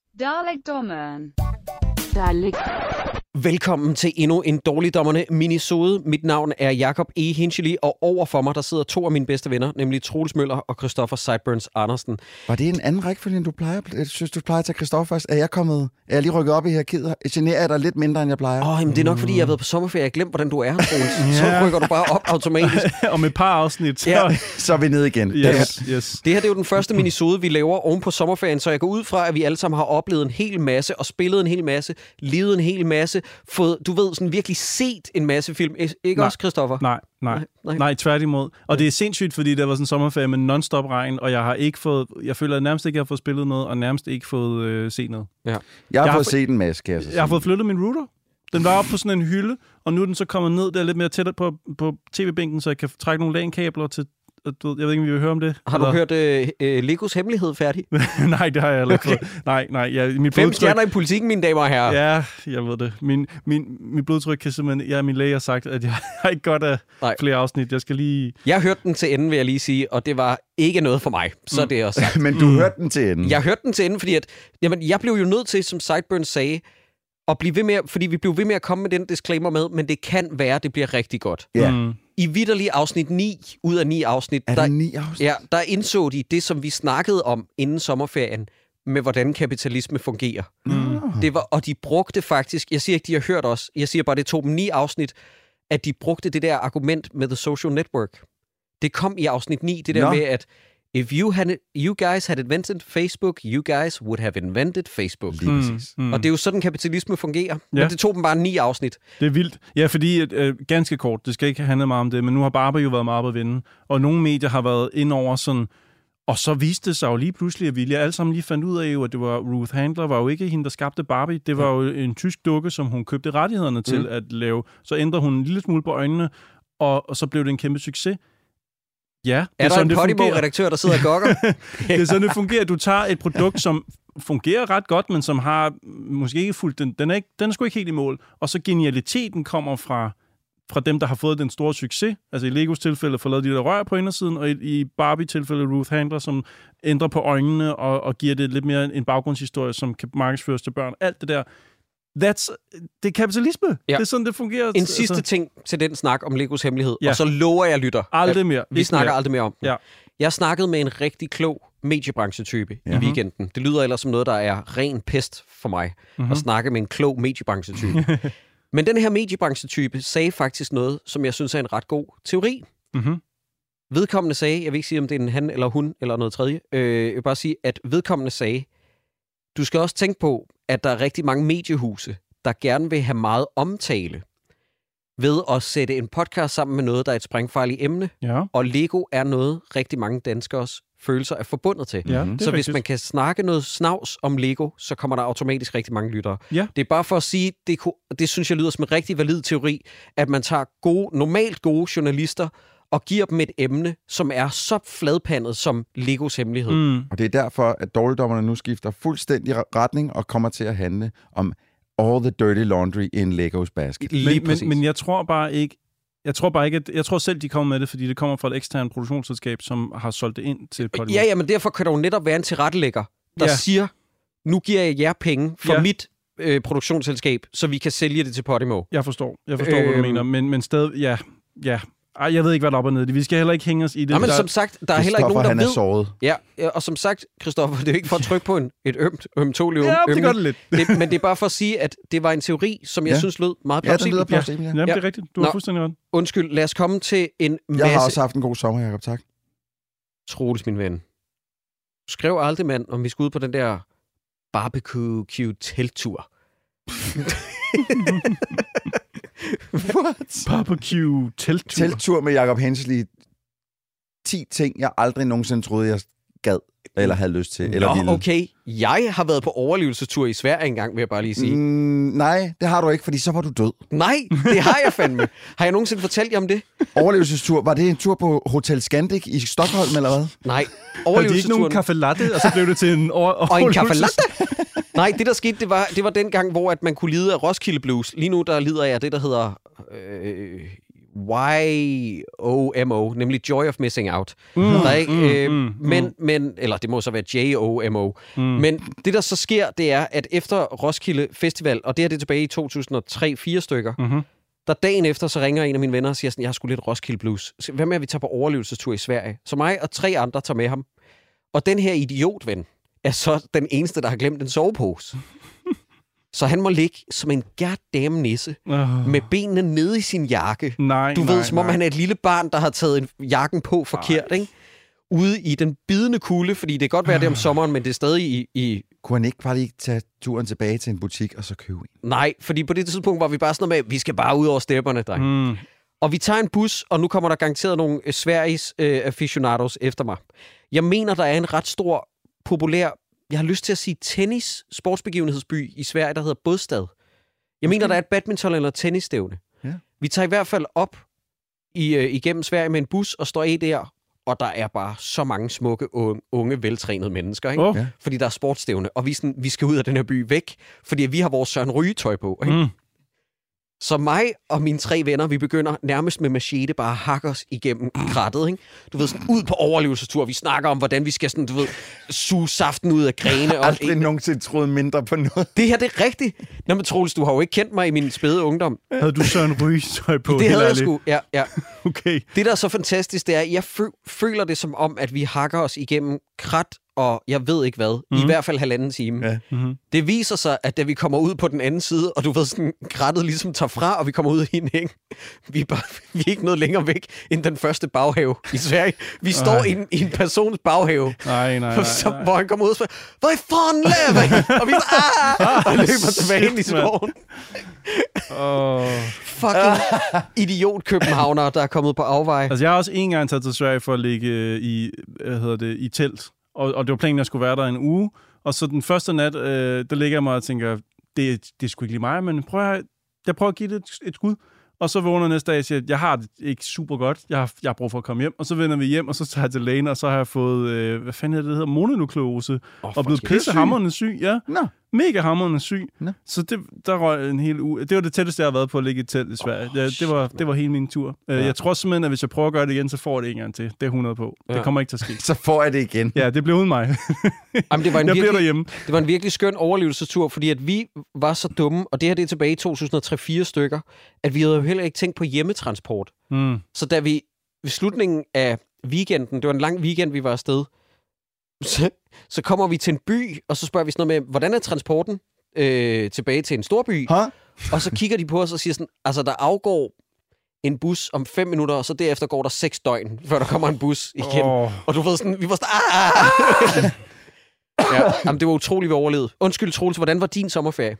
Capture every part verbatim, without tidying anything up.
Dalekdommeren. Dalek. Velkommen til endnu en Dårligdommerne minisode. Mit navn er Jakob E. Hinchely, og over for mig der sidder to af mine bedste venner, nemlig Troels Møller og Christoffer Sideburns Andersen. Var det en anden rækkefølge, end du plejer? Jeg synes, du plejer at tage Christoffer først. Er jeg kommet? Er jeg lige rykket op i hierarkiet? Generer jeg dig lidt mindre, end jeg plejer? Åh, oh, det er nok, fordi jeg har været på sommerferie. Jeg har glemt, hvordan du er, Troels. Så rykker du bare op automatisk. Om et par afsnit. Så, Ja. Så er vi nede igen. yes, yes. Det her det er jo den første minisode, vi laver oven på sommerferien, så jeg går ud fra, at vi alle sammen har oplevet en hel masse, og spillet en hel masse, levet en hel masse, fået, du ved, sådan virkelig set en masse film. Ikke Nej. også, Christoffer? Nej, nej, Nej, nej. nej, tværtimod. Og det er sindssygt, fordi der var sådan en sommerferie med non-stop regn, og jeg har ikke fået, jeg føler at nærmest ikke, jeg har fået spillet noget, og nærmest ikke fået øh, set noget. Ja. Jeg har Jeg har fået få- set en masse, kan jeg så sige. Jeg har fået flyttet min router. Den var oppe på sådan en hylde, og nu er den så kommet ned der lidt mere tættere på, på tv-bænken, så jeg kan trække nogle LAN-kabler til. Du ved, jeg ved ikke, om vi vil høre om det. Har du Eller? hørt øh, øh, Legos hemmelighed færdig? Nej, det har jeg heller ikke Okay. fået. Nej, nej. Ja, mit Fem blodtryk- stjerner i politikken, mine damer og herrer. Ja, jeg ved det. Min, min, min blodtryk kan simpelthen... Ja, min læge har sagt, at jeg har ikke godt af Nej. flere afsnit. Jeg skal lige... Jeg hørte den til enden, vil jeg lige sige, og det var ikke noget for mig. Så mm. det er også sagt. Men du mm. hørte den til enden. Jeg hørte den til enden, fordi at, jamen, jeg blev jo nødt til, som Sideburns sagde, at blive ved med, fordi vi blev ved med at komme med den disclaimer med, men det kan være, det bliver rigtig godt. Ja. Mm. I vitterlig afsnit ni ud af ni afsnit, Er der, det ni afsnit? ja, der indså de det, som vi snakkede om inden sommerferien, med hvordan kapitalisme fungerer. Mm. Det var, og de brugte faktisk, jeg siger ikke, de har hørt os, jeg siger bare, det tog dem ni afsnit, at de brugte det der argument med The Social Network. Det kom i afsnit ni, det der Nå. med, at if you, had, you guys had invented Facebook, you guys would have invented Facebook. Lige præcis. Mm. Og det er jo sådan, kapitalisme fungerer. Ja. Men det tog dem bare ni afsnit. Det er vildt. Ja, fordi, øh, ganske kort, det skal ikke handle meget om det, men nu har Barbie jo været meget på vinden, og nogle medier har været ind over sådan, og så viste det sig jo lige pludselig, at vi lige alle sammen lige fandt ud af, jo, at det var Ruth Handler, var jo ikke hende, der skabte Barbie. Det var jo en tysk dukke, som hun købte rettighederne til Mm. at lave. Så ændrede hun en lille smule på øjnene, og, og så blev det en kæmpe succes. Ja, det Er der sådan, en det fungerer. Podimo-redaktør, der sidder og gokker? Det er sådan, det fungerer. Du tager et produkt, som fungerer ret godt, men som har måske ikke fuldt... Den, den, er, ikke, den er sgu ikke helt i mål. Og så genialiteten kommer fra, fra dem, der har fået den store succes. Altså i Legos tilfælde får lavet de der rør på indersiden, og i, i Barbie-tilfælde Ruth Handler, som ændrer på øjnene og, og giver det lidt mere en baggrundshistorie, som kan markedsføres til børn. Alt det der. That's, det er kapitalisme. Ja. Det er sådan, det fungerer. En sidste ting til den snak om Legos hemmelighed, Ja. og så lover jeg lytter. Aldrig mere. Vi snakker mere. aldrig mere om den. Ja. Jeg snakkede med en rigtig klog mediebranchetype Ja. i weekenden. Det lyder ellers som noget, der er ren pest for mig, Mhm. at snakke med en klog mediebranchetype. Men den her mediebranchetype sagde faktisk noget, som jeg synes er en ret god teori. Mhm. Vedkommende sagde, jeg vil ikke sige, om det er en han eller hun eller noget tredje, øh, jeg vil bare sige, at vedkommende sagde, du skal også tænke på, at der er rigtig mange mediehuse, der gerne vil have meget omtale ved at sætte en podcast sammen med noget, der er et sprængfarligt emne. Ja. Og Lego er noget, rigtig mange danskers følelser er forbundet til. Ja, Mhm. det er Så hvis rigtigt. man kan snakke noget snavs om Lego, så kommer der automatisk rigtig mange lyttere. Ja. Det er bare for at sige, det, kunne, det synes jeg lyder som en rigtig valid teori, at man tager gode, normalt gode journalister og giver dem et emne, som er så fladpandet som Legos hemmelighed. Mm. Og det er derfor, at dårligdommerne nu skifter fuldstændig retning og kommer til at handle om all the dirty laundry in Legos basket. Lige men, præcis. men, men jeg tror bare ikke, jeg tror bare ikke, at, jeg tror selv, de kommer med det, fordi det kommer fra et eksternt produktionsselskab, som har solgt det ind til Podimo. Ja, ja, men derfor kan der jo netop være en tilrettelægger, der Ja. siger, nu giver jeg jer penge for Ja. mit øh, produktionsselskab, så vi kan sælge det til Podimo. Jeg forstår, jeg forstår, øhm, hvad du Øhm. mener, men, men stadig, ja, ja. Ej, jeg ved ikke, hvad der er op og ned. Vi skal heller ikke hænge os i det. Nå, men der, som sagt, der er heller ikke nogen, der han er ved... såret. Ja, ja, og som sagt, Christoffer, det er jo ikke for at trykke på en, et ømt, ømtåligt ja, det ømne. gør det lidt. det, men det er bare for at sige, at det var en teori, som jeg Ja. synes lød meget Ja, den plausibel. lyder Ja, plausibel, ja. Jamen, Ja. det er rigtigt. Du har Nå. fuldstændig ret. Undskyld, lad os komme til en masse... Jeg har også haft en god sommer, Jacob, tak. Troels, min ven. Skrev aldrig, mand, om vi skulle ud på den der barbecue-teltur. What? Barbecue telttur. Telttur med Jacob Hensley. ti ting, jeg aldrig nogensinde troede, jeg gad eller havde lyst til. Eller Nå, ville. okay. Jeg har været på overlevelsestur i Sverige engang, vil jeg bare lige sige. Mm. Mm, nej, det har du ikke, fordi så var du død. Nej, det har jeg fandme. Har jeg nogensinde fortalt jer om det? Overlevelsestur, var det en tur på Hotel Scandic i Stockholm, eller hvad? Nej. Og det er ikke nogen Overlevelsesturen... kaffe latte, og så blev det til en over- Og en kaffe overlevelses- latte? Nej, det der skete, det var, det var den gang, hvor at man kunne lide af Roskilde Blues. Lige nu, der lider jeg af det, der hedder øh, Y O M O, nemlig Joy of Missing Out. Mm, der er ikke, mm, øh, mm, men, mm. men, eller det må så være J O M O. Mm. Men det, der så sker, det er, at efter Roskilde Festival, og det er det tilbage i to tusind og tre fire stykker, Mm-hmm. der dagen efter, så ringer en af mine venner og siger sådan, jeg har sgu lidt Roskilde Blues. Hvad med, at vi tager på overlevelsestur i Sverige? Så mig og tre andre tager med ham. Og den her idiotven er så den eneste, der har glemt en sovepose. Så han må ligge som en goddamn nisse Oh. med benene nede i sin jakke. Nej, Du nej, ved, som om nej. han er et lille barn, der har taget en jakken på forkert, ikke? Ude i den bidende kulde, fordi det kan godt være det om sommeren, men det er stadig i, i... Kunne han ikke bare lige tage turen tilbage til en butik og så købe en? Nej, fordi på det tidspunkt var vi bare sådan noget med, vi skal bare ud over stepperne, dreng. Mm. Og vi tager en bus, og nu kommer der garanteret nogle øh, Sveriges øh, aficionados efter mig. Jeg mener, der er en ret stor, populær, jeg har lyst til at sige tennis sportsbegivenhedsby i Sverige, der hedder Båstad. Jeg mener, der er et badminton- eller tennisstævne. Ja. Vi tager i hvert fald op i, øh, igennem Sverige med en bus og står i der, og der er bare så mange smukke, unge, unge veltrænede mennesker, ikke? Oh. Ja. Fordi der er sportsstævne, og vi, sådan, vi skal ud af den her by væk, fordi vi har vores Søren Ryge-tøj på, ikke? Mm. Så mig og mine tre venner, vi begynder nærmest med machete bare at hakke os igennem krattet, ikke? Du ved, sådan ud på overlevelsestur. Vi snakker om, hvordan vi skal sådan, du ved, suge saften ud af grene. Og Aldrig nogensinde troet mindre på noget. det her, det er rigtigt. Nå, men Troels, du har jo ikke kendt mig i min spæde ungdom. Havde du Søren Ryge-tøj på? Det helt havde jeg ærligt? sgu, ja, ja. Okay. Det, der er så fantastisk, det er, at jeg fø- føler det som om, at vi hakker os igennem krat, og jeg ved ikke hvad. Mm. I hvert fald halvanden time. Ja. Mm-hmm. Det viser sig, at da vi kommer ud på den anden side, og du ved, sådan krattet ligesom tager fra, og vi kommer ud i en hæng, vi er, bare, vi er ikke noget længere væk end den første baghave i Sverige. Vi står Ej. i en, i en persons baghave, Nej, nej, nej, så, nej. hvor han kommer ud og spørger, hvor i fanden laver I? Og vi bare, ah, og løber tilbage ind i Shit, mand. skoven. Oh. Fucking idiot københavnere, der er kommet på afveje. Altså, jeg har også en gang taget til Sverige for at ligge øh, i, hvad hedder det, i telt. Og, og det var planen, at jeg skulle være der en uge. Og så den første nat, øh, der ligger jeg mig og tænker, det, det er sgu ikke lige mig, men prøv at, jeg prøver at give det et, et skud. Og så vågner næste dag og siger, jeg har det ikke super godt. Jeg har, jeg har brug for at komme hjem. Og så vender vi hjem, og så tager jeg til lægen, og så har jeg fået, øh, hvad fanden er det, det hedder, mononukleose. Oh, Og blevet pissehammerende syg, ja. Nå. Mega hammerende syg. Nå. Så det, der røg en hel uge. Det var det tætteste, jeg har været på at ligge i et telt i Sverige. Oh, ja, det, var, det var hele min tur. Ja. Jeg tror simpelthen, at hvis jeg prøver at gøre det igen, så får jeg det en gang til. Det er hundrede på. Ja. Det kommer ikke til at ske. Så får jeg det igen. Ja, det blev uden mig. Jamen, det var en Jeg bliver virkelig, derhjemme. det var en virkelig skøn overlevelsestur, fordi at vi var så dumme, og det her det er tilbage i to tusind og tre fire stykker, at vi havde jo heller ikke tænkt på hjemmetransport. Mm. Så da vi ved slutningen af weekenden, det var en lang weekend, vi var afsted, så, så kommer vi til en by, og så spørger vi sådan noget med, hvordan er transporten øh, tilbage til en storby? Huh? Og så kigger de på os og siger sådan, altså der afgår en bus om fem minutter, og så derefter går der seks døgn, før der kommer en bus igen. Oh. Og du ved sådan, vi var sådan, ah! Ja, jamen, det var utroligt, vi overlevede. Undskyld, Troels, hvordan var din sommerferie?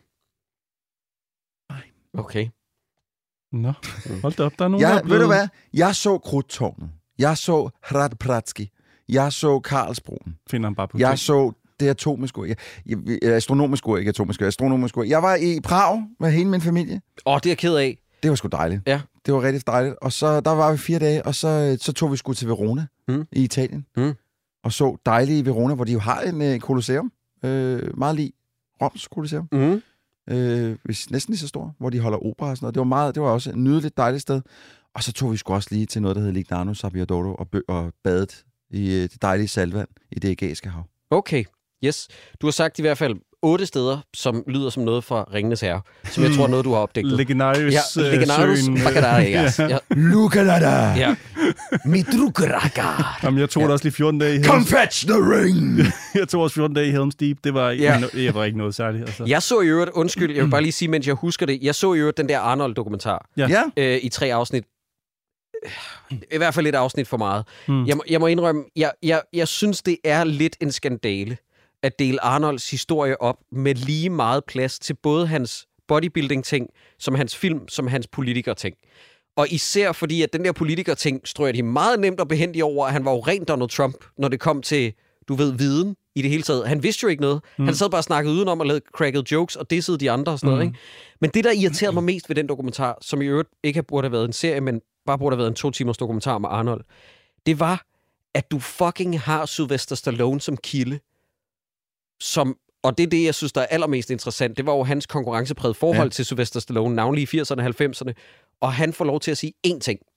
Okay. Nå, hold da op. Der er nogen, der Jeg, er blevet... ved du hvad? Jeg så Krudtårnet. Jeg så Hradpratski. Jeg så Karlsbroen. Finder han bare på Jeg ting. så det atomiske ur. Jeg, jeg, jeg, astronomiske ur, ikke atomiske ur. Astronomiske ur. Jeg var i Prag med hele min familie. Åh, det er jeg ked af. Det var sgu dejligt. Ja. Det var rigtig dejligt. Og så der var vi fire dage, og så, så tog vi sgu til Verona Mm. i Italien. Mm. Og så dejlige Verona, hvor de jo har en øh, kolosseum. Øh, meget lige Roms kolosseum. Mm. Øh, hvis næsten lige så stor, hvor de holder opera og sådan noget. Det var, meget, det var også et nydeligt, dejligt sted. Og så tog vi sgu også lige til noget, der hedder Lignano Sabbiadoro, og, bø- og badet i øh, det dejlige saltvand i det Ægæiske hav. Okay, yes. Du har sagt i hvert fald otte steder, som lyder som noget fra Ringenes Herre, som jeg tror er noget, du har opdaget. Legendarius Ja, Legendarius søen. Baccararias. Ja. Lukalada! Ja. Midrukaraka. Jamen, jeg tog ja. det også lige fjorten dage i Helms... Confetch the ring! Jeg tog også fjorten dage i Helms Deep. Det var, Ja. ja. no... jeg var ikke noget særligt. Altså. Jeg så i øvrigt, undskyld, jeg vil bare lige sige, mens jeg husker det, jeg så i øvrigt den der Arnold-dokumentar Ja. Ja. øh, i tre afsnit. I hvert fald et afsnit for meget. Hmm. Jeg, må, jeg må indrømme, jeg, jeg, jeg synes, det er lidt en skandale at dele Arnolds historie op med lige meget plads til både hans bodybuilding-ting, som hans film, som hans politiker-ting. Og især fordi, at den der politiker-ting strøger de meget nemt og behændigt over, at han var jo rent Donald Trump, når det kom til, du ved, viden i det hele taget. Han vidste jo ikke noget. Mm. Han sad bare og snakkede udenom og lavede cracked jokes, og dissede de andre og sådan mm. noget, ikke? Men det, der irriterede mig mest ved den dokumentar, som i øvrigt ikke burde have været en serie, men bare burde have været en to timers dokumentar med Arnold, det var, at du fucking har Sylvester Stallone som kilde, som, og det er det, jeg synes, der er allermest interessant, det var jo hans konkurrencepræget forhold ja. til Sylvester Stallone, navnlig i firserne og halvfemserne, og han får lov til at sige én ting.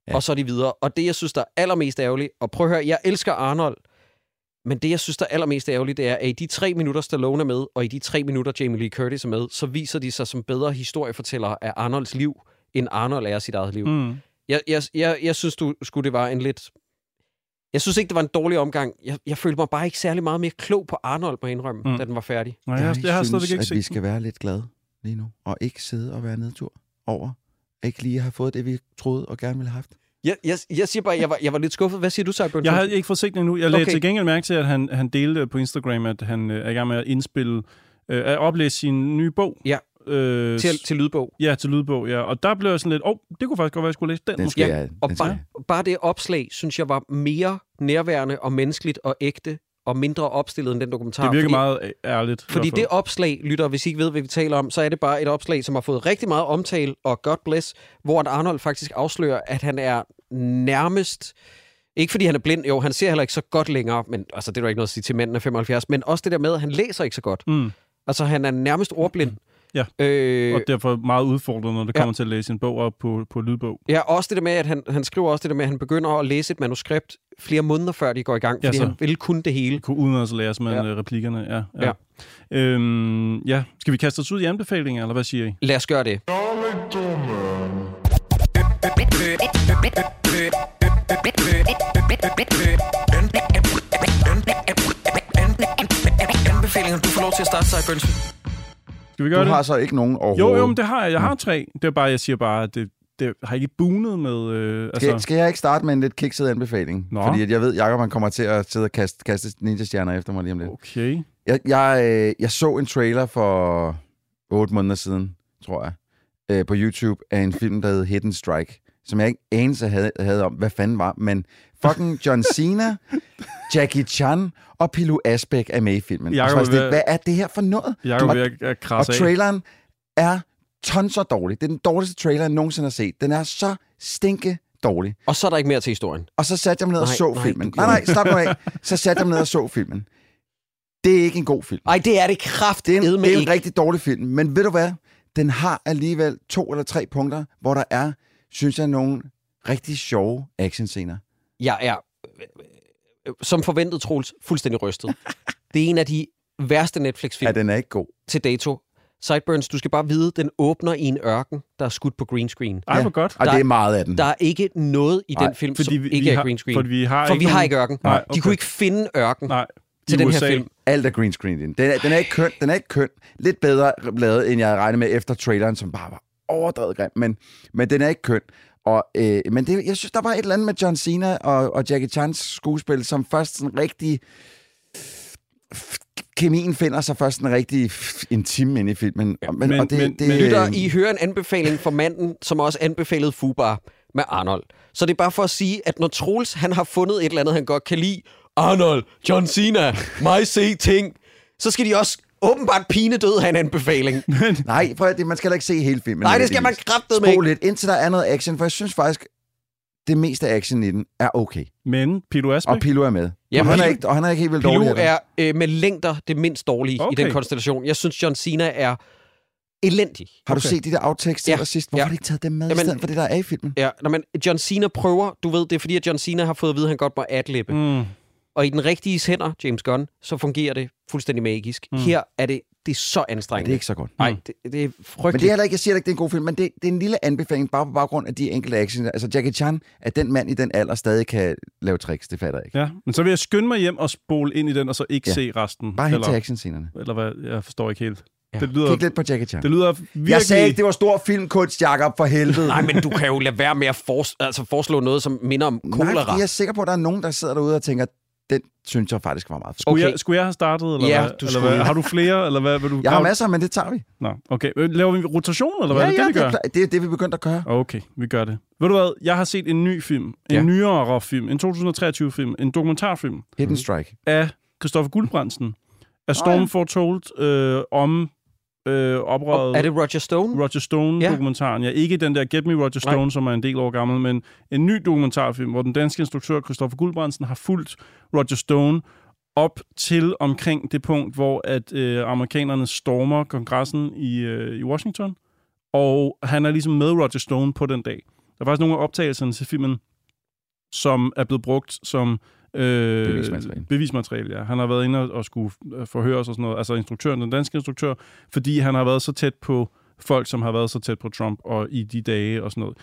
ja. Og så er de videre. Og det, jeg synes, der er allermest ærgerligt, og prøv at høre, jeg elsker Arnold, men det, jeg synes, der er allermest ærgerligt, det er, at i de tre minutter, Stallone er med, og i de tre minutter, Jamie Lee Curtis er med, så viser de sig som bedre historiefortællere af Arnolds liv, end Arnold er sit eget liv. Mm. Jeg, jeg, jeg, jeg synes, du skulle det var en lidt... Jeg synes ikke, det var en dårlig omgang. Jeg, jeg følte mig bare ikke særlig meget mere klog på Arnold, på indrømme, mm. da den var færdig. Nej, jeg, jeg, jeg har synes, ikke at set vi skal være lidt glade lige nu, og ikke sidde og være nedtur over. Ikke lige have fået det, vi troede og gerne ville have haft. Jeg, jeg, jeg siger bare, at jeg var, jeg var lidt skuffet. Hvad siger du, Sideburn? Jeg har ikke fået set det endnu. Jeg lagde Okay. til gengæld mærke til, at han, han delte på Instagram, at han øh, er i gang med at indspille, øh, at oplæse sin nye bog. Ja, øh, til, til lydbog. Ja, til lydbog, ja. Og der blev jeg sådan lidt, åh, oh, det kunne faktisk godt være, at jeg skulle læse den, Den måske. skal Ja, jeg, og den skal bare, bare det opslag, synes jeg var mere nærværende og menneskeligt og ægte og mindre opstillet end den dokumentar. Det virker fordi, meget ærligt. Fordi det opslag, lytter, hvis I ikke ved, hvad vi taler om, så er det bare et opslag, som har fået rigtig meget omtale, og God bless, hvor Arnold faktisk afslører, at han er nærmest... Ikke fordi han er blind, jo, han ser heller ikke så godt længere, men altså, det er jo ikke noget at sige til manden af femoghalvfjerds, men også det der med, at han læser ikke så godt. Mm. Altså, han er nærmest ordblind. Ja, øh, og derfor meget udfordrende, når det ja. kommer til at læse en bog op på, på lydbog. Ja, også det der med, at han, han skriver også det der med, at han begynder at læse et manuskript flere måneder før de går i gang, fordi Ja, så. han vil kunne det hele. Kunne uden at lære med Ja. ja. replikkerne, ja. ja. Ja. Øhm, ja. Skal vi kaste os ud i anbefalinger, eller hvad siger I? Lad os gøre det. Anbefalinger, du får lov til at starte, Sideburns. Skal vi gøre Du det? har så ikke nogen Jo, overhovedet. jo, men det har jeg. Jeg har tre. Det er bare, jeg siger bare, at det, det har ikke bunet med... Øh, Skal, altså... skal jeg ikke starte med en lidt kikset anbefaling? Nå. Fordi at jeg ved, at Jacob han kommer til at sidde og kaste, kaste ninja-stjerner efter mig lige om lidt. Okay. Jeg, jeg, øh, jeg så en trailer for otte måneder siden, tror jeg, øh, på YouTube af en film, der hed Hidden Strike, som jeg ikke anelse havde, havde om, hvad fanden var, men fucking John Cena, Jackie Chan og Pilou Asbæk er med i filmen. Jacob Og så var jeg sådan er lidt, ved- hvad er det her for noget? Jacob og, er ved at og krasse af. traileren er tonsor dårlig. Det er den dårligste trailer, jeg nogensinde har set. Den er så stinke dårlig. Og så er der ikke mere til historien. Og så satte jeg mig ned og Nej, så nej, filmen. du Nej, nej, slap nu af. Så satte jeg mig ned og så filmen. Det er ikke en god film. Ej, det er det Det er en, kraftedme det er en ikke. rigtig dårlig film. Men ved du hvad? Den har alligevel to eller tre punkter, hvor der er, synes jeg, nogle rigtig sjove actionscener. Jeg er, øh, som forventet, Troels, fuldstændig rystet. Det er en af de værste Netflix-film Ja, den er ikke god. til dato. Sideburns, du skal bare vide, den åbner i en ørken, der er skudt på green screen. Ej, hvor godt. Og Der- det er meget af den. Der er ikke noget i Nej, den film, Fordi som vi, ikke vi er har, green screen. For vi har For ikke vi har nogen- ikke ørken. Nej, De okay. kunne ikke finde ørken Nej, til i den U S A. her film. Alt er green screen i den. Den er, den er ikke køn. Den er ikke køn. Lidt bedre lavet, end jeg havde regnet med efter traileren, som bare var overdrevet grim. Men, men den er ikke køn. Og, øh, men det, jeg synes, der var et eller andet med John Cena og, og Jackie Chans skuespil, som først sådan rigtig... Kemien finder sig først en rigtig intim inde i filmen. Ja, men, men- og det, men- det, men Lytter, I hører en anbefaling fra manden, som også anbefalede Fubar med Arnold. Så det er bare for at sige, at når Troels han har fundet et eller andet, han godt kan lide, Arnold, John Cena, mig se ting, så skal de også åbenbart pinedød have en anbefaling. Nej, prøv at, det- man skal heller ikke se hele filmen. Nej, det skal man nødvendigvis. kraftedeme Spol ikke. lidt, indtil der er noget action, for jeg synes faktisk, det meste af action i den er okay. Men Pilou Og Asbæk? Pilou er med. Ja, og, han er Pilou- ikke, og han er ikke helt vildt dårlig Pilou her. er øh, med længder det mindst dårlige okay. i Okay. den konstellation. Jeg synes, John Cena er elendig. Har du Okay. set de der outtakes til Ja, ja. sidst? Hvorfor ja. har de ikke taget dem med Jamen- i stedet for det, der er i filmen? Ja, når man, John Cena prøver, du ved, det er fordi, at John Cena har fået at vide, at han godt må adlippe. Mm. Mm. Og i den rigtige hænder, James Gunn, så fungerer det fuldstændig magisk. Mm. Her er det, det er så Ja, anstrengende. det er ikke så godt. Nej, det, det er Men frygteligt. det er heller ikke, jeg siger ikke, det er en god film, men det, det er en lille anbefaling, bare på baggrund af de enkelte action. Altså Jackie Chan, at den mand i den alder stadig kan lave tricks, det fatter jeg ikke. Ja, men så vil jeg skynde mig hjem og spole ind i den, og så ikke Ja. se resten. Bare hen til eller, actionscenerne. eller hvad? Jeg forstår ikke helt. Ja. Det lyder, Kig lidt på Jackie Chan. det lyder virkelig... Jeg sagde ikke, det var stor filmkunst, Jacob, for helvede. Nej, men du kan jo lade være med at fors- altså foreslå noget, som minder om Nej, kolera. fordi jeg er sikker på, at der er nogen, der sidder derude og tænker, den synes jeg faktisk var meget fedt. Skulle, Okay. jeg, skulle jeg have startet, eller Ja, hvad? du eller skulle. hvad? Har du flere, eller hvad? Vil du Jeg har grav- masser, men det tager vi. Nå, okay. Laver vi rotation, eller hvad ja, er det, ja, det, vi det, gør? er, klar- det er det, vi begyndte at gøre. Okay, vi gør det. Ved du hvad? Jeg har set en ny film. En Ja. nyere film. En to tusind og treogtyve-film. En dokumentarfilm Hidden Strike. af Christopher Guldbrandsen. Af Storm Nå, ja. Foretold øh, om øh, oprøret... Er det Roger Stone? Roger Stone-dokumentaren. Ja. ja, ikke den der Get Me Roger Stone, Nej. som er en del år gammel, men en ny dokumentarfilm, hvor den danske instruktør Christopher Guldbrandsen har fulgt Roger Stone op til omkring det punkt, hvor at øh, amerikanerne stormer kongressen i, øh, i Washington, og han er ligesom med Roger Stone på den dag. Der er faktisk nogle af optagelserne til filmen, som er blevet brugt som øh, Bevismateriale. bevismateriale. Ja. Han har været inde og, og skulle forhøre os og sådan noget, altså instruktøren, den danske instruktør, fordi han har været så tæt på folk, som har været så tæt på Trump og i de dage og sådan noget.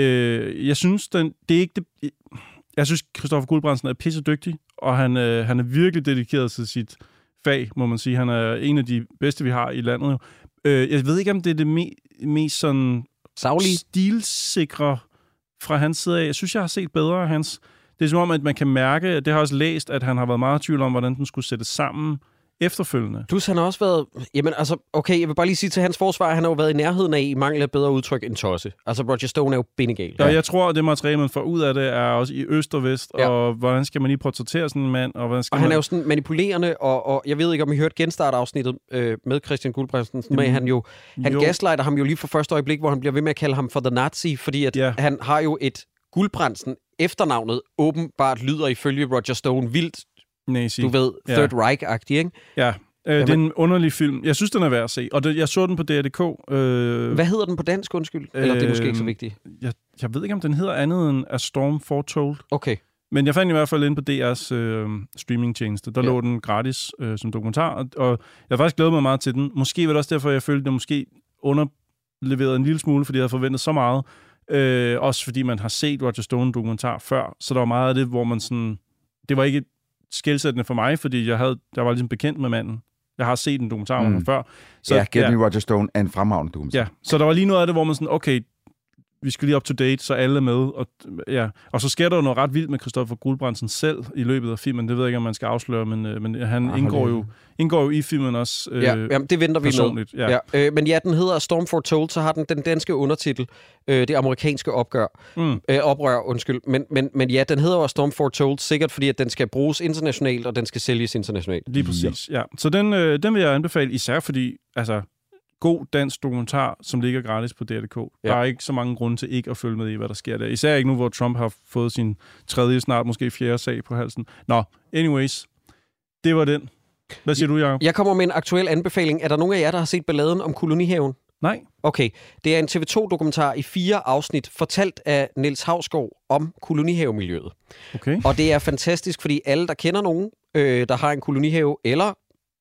Øh, jeg synes, den, det er ikke det... Jeg synes, Christoffer Guldbrandsen er pisse dygtig, og han, øh, han er virkelig dedikeret til sit fag, må man sige. Han er en af de bedste, vi har i landet. Øh, jeg ved ikke, om det er det me- mest sådan Saglige. stilsikre fra hans side af. Jeg synes, jeg har set bedre af hans. Det er som om, at man kan mærke, det har jeg også læst, at han har været meget i tvivl om, hvordan den skulle sættes sammen efterfølgende. Plus han har også været... Jamen altså, okay, jeg vil bare lige sige til hans forsvar, han har jo været i nærheden af, i mangel af bedre udtryk, en tosse. Altså, Roger Stone er jo bindegal. Ja, jeg tror, at det materiale, man får ud af det, er også i øst og vest, ja. Og hvordan skal man lige portrættere sådan en mand, og hvordan skal og han man... er jo sådan manipulerende, og, og jeg ved ikke, om I hørte genstart-afsnittet øh, med Christian Guldbrandsen, men han jo... Han jo. gaslighter ham jo lige for første øjeblik, hvor han bliver ved med at kalde ham for the Nazi, fordi at ja. han har jo et Guldbrandsen efternavnet åbenbart lyder ifølge Roger Stone vildt, Nazi. Du ved, Third ja. Reich-agtig, ikke? Ja, øh, det er en underlig film. Jeg synes, den er værd at se. Og det, jeg så den på D R punktum D K. Øh, Hvad hedder den på dansk, undskyld? Eller øh, det er måske ikke så vigtigt? Jeg, jeg ved ikke, om den hedder andet end A Storm Foretold. Okay. Men jeg fandt i hvert fald inde på D R's øh, streamingtjeneste. Der ja. lå den gratis øh, som dokumentar, og, og jeg har faktisk glædet mig meget til den. Måske var det også derfor, jeg følte, det måske underleveret en lille smule, fordi jeg havde forventet så meget. Øh, også fordi man har set Roger Stone dokumentar før, så der var meget af det, hvor man sådan... Det var ikke skelsættende for mig, fordi jeg, havde, jeg var ligesom bekendt med manden. Jeg har set en dokumentar om mm. før. Så, ja, Get ja. Me Roger Stone er en fremragende dokumentar. Ja, så der var lige noget af det, hvor man sådan, okay, vi skal lige up to date, så alle er med. Og, ja. og så sker der jo noget ret vildt med Christoffer Guldbrandsen selv i løbet af filmen. Det ved jeg ikke, om man skal afsløre, men, men han ah, indgår, jo, indgår jo i filmen også øh, ja, jamen, det venter vi med. Ja. Ja, øh, men ja, den hedder Storm Foretold, så har den den danske undertitel, øh, det amerikanske opgør. Mm. Øh, oprør, undskyld. Men, men, men ja, den hedder jo Storm Foretold, sikkert fordi, at den skal bruges internationalt, og den skal sælges internationalt. Lige præcis, ja. ja. Så den, øh, den vil jeg anbefale, især fordi, altså... god dansk dokumentar, som ligger gratis på D R punktum D K. Ja. Der er ikke så mange grunde til ikke at følge med i, hvad der sker der. Især ikke nu, hvor Trump har fået sin tredje, snart måske fjerde sag på halsen. Nå, anyways. Det var den. Hvad siger du, Jacob? Jeg kommer med en aktuel anbefaling. Er der nogen af jer, der har set balladen om kolonihaven? Nej. Okay. Det er en T V to-dokumentar i fire afsnit, fortalt af Niels Hausgaard om kolonihavemiljøet. Okay. Og det er fantastisk, fordi alle, der kender nogen, øh, der har en kolonihave, eller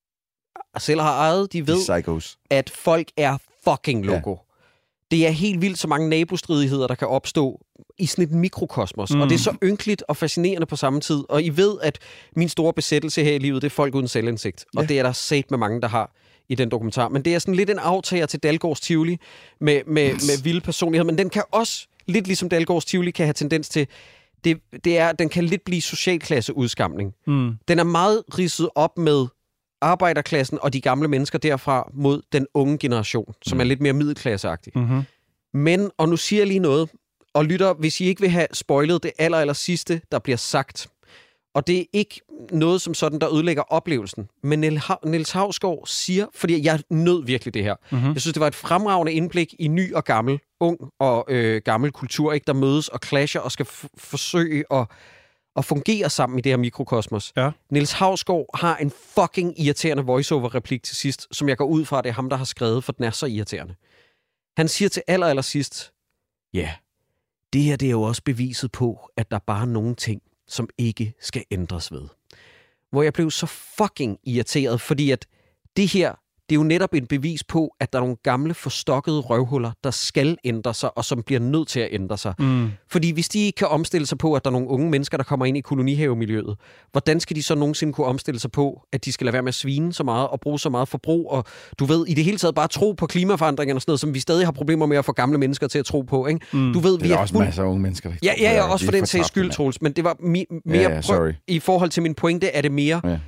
selv har ejet, de ved, de at folk er fucking loco. Ja. Det er helt vildt så mange nabostridigheder, der kan opstå i sådan et mikrokosmos. Mm. Og det er så ynkeligt og fascinerende på samme tid. Og I ved, at min store besættelse her i livet, det er folk uden selvindsigt. Ja. Og det er der sat med mange, der har i den dokumentar. Men det er sådan lidt en aftager til Dalgaards Tivoli med, med, yes. med vilde personlighed. Men den kan også, lidt ligesom Dalgaards Tivoli, kan have tendens til, det, det er, den kan lidt blive socialklasseudskamning. Mm. Den er meget ridset op med arbejderklassen og de gamle mennesker derfra mod den unge generation, som mm. er lidt mere middelklasseagtig. Mm-hmm. Men, og nu siger jeg lige noget, og lytter, hvis I ikke vil have spoilet det aller, aller sidste, der bliver sagt, og det er ikke noget som sådan, der ødelægger oplevelsen, men Niels Hausgaard siger, fordi jeg nød virkelig det her. Mm-hmm. Jeg synes, det var et fremragende indblik i ny og gammel, ung og øh, gammel kultur, ikke, der mødes og clasher og skal f- forsøge at og fungerer sammen i det her mikrokosmos. Ja. Niels Hausgaard har en fucking irriterende voiceover-replik til sidst, som jeg går ud fra, at det er ham, der har skrevet, for den er så irriterende. Han siger til aller, aller sidst, ja, yeah, det her det er jo også beviset på, at der bare er nogle ting, som ikke skal ændres ved. Hvor jeg blev så fucking irriteret, fordi at det her, det er jo netop et bevis på, at der er nogle gamle, forstokkede røvhuller, der skal ændre sig, og som bliver nødt til at ændre sig. Mm. Fordi hvis de ikke kan omstille sig på, at der er nogle unge mennesker, der kommer ind i kolonihavemiljøet, hvordan skal de så nogensinde kunne omstille sig på, at de skal lade være med at svine så meget, og bruge så meget forbrug, og du ved, i det hele taget bare tro på klimaforandringerne og sådan noget, som vi stadig har problemer med at få gamle mennesker til at tro på, ikke? Mm. Du ved, det er, vi er også fuld... masser af unge mennesker, der Ja, ja, ja, også for den sags skyld, Troels, men det var mi- mere... Ja, ja, sorry. I forhold til min pointe er det mere... Ja.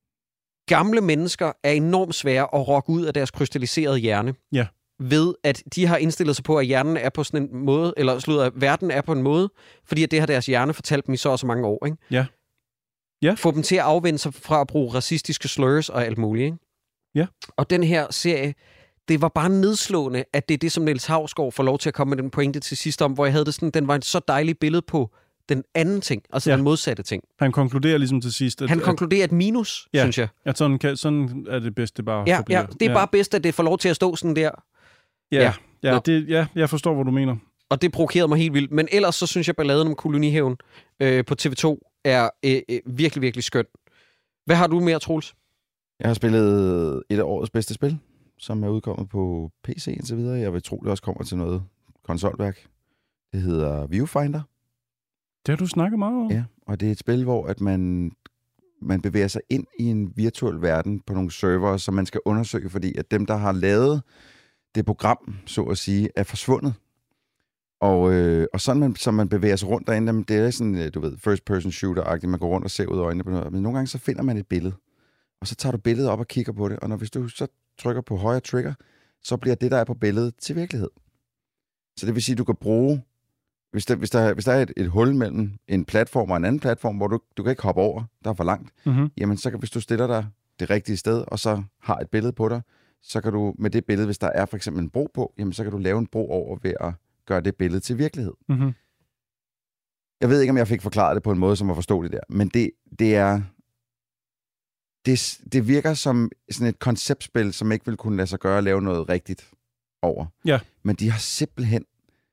Gamle mennesker er enormt svære at rokke ud af deres krystalliserede hjerne. Ja. Ved, at de har indstillet sig på, at hjernen er på sådan en måde, eller slået, at verden er på en måde, fordi at det har deres hjerne fortalt dem i så og så mange år, ikke? Ja. Ja. Få dem til at afvende sig fra at bruge racistiske slurs og alt muligt, ikke? Ja. Og den her serie, det var bare nedslående, at det er det, som Niels Hausgaard får lov til at komme med den pointe til sidst om, hvor jeg havde det sådan, den var et så dejligt billede på den anden ting, altså ja. Den modsatte ting. Han konkluderer ligesom til sidst... At, Han konkluderer et minus, ja, synes jeg. Ja, sådan, kan, sådan er det bedste bare... Ja, ja, det er ja. bare bedst, at det får lov til at stå sådan der. Ja, ja, ja, det, ja jeg forstår, hvad du mener. og det provokerede mig helt vildt. Men ellers så synes jeg, balladen om kolonihaven øh, på T V to er øh, øh, virkelig, virkelig skøn. Hvad har du mere, Troels? Jeg har spillet et af årets bedste spil, som er udkommet på P C indtil videre. Jeg vil tro, det også kommer til noget konsolværk. Det hedder Viewfinder. Det har du snakket meget om. Ja, og det er et spil, hvor at man, man bevæger sig ind i en virtuel verden på nogle servere, som man skal undersøge, fordi at dem, der har lavet det program, så at sige, er forsvundet. Og, øh, og sådan, man, så man bevæger sig rundt derinde, det er sådan, du ved, first-person shooter-agtigt, man går rundt og ser ud af øjnene på noget. Men nogle gange så finder man et billede, og så tager du billedet op og kigger på det, og når hvis du så trykker på højre trigger, så bliver det, der er på billedet, til virkelighed. Så det vil sige, at du kan bruge, hvis der, hvis der, hvis der er et, et hul mellem en platform og en anden platform, hvor du, du kan ikke hoppe over, der er for langt, Mm-hmm. jamen så kan, hvis du stiller dig det rigtige sted, og så har et billede på dig, så kan du med det billede, hvis der er for eksempel en bro på, jamen så kan du lave en bro over ved at gøre det billede til virkelighed. Mm-hmm. Jeg ved ikke, om jeg fik forklaret det på en måde, som var forståelig der, men det, det er... Det, det virker som sådan et konceptspil, som ikke vil kunne lade sig gøre at lave noget rigtigt over. Ja. Men de har simpelthen...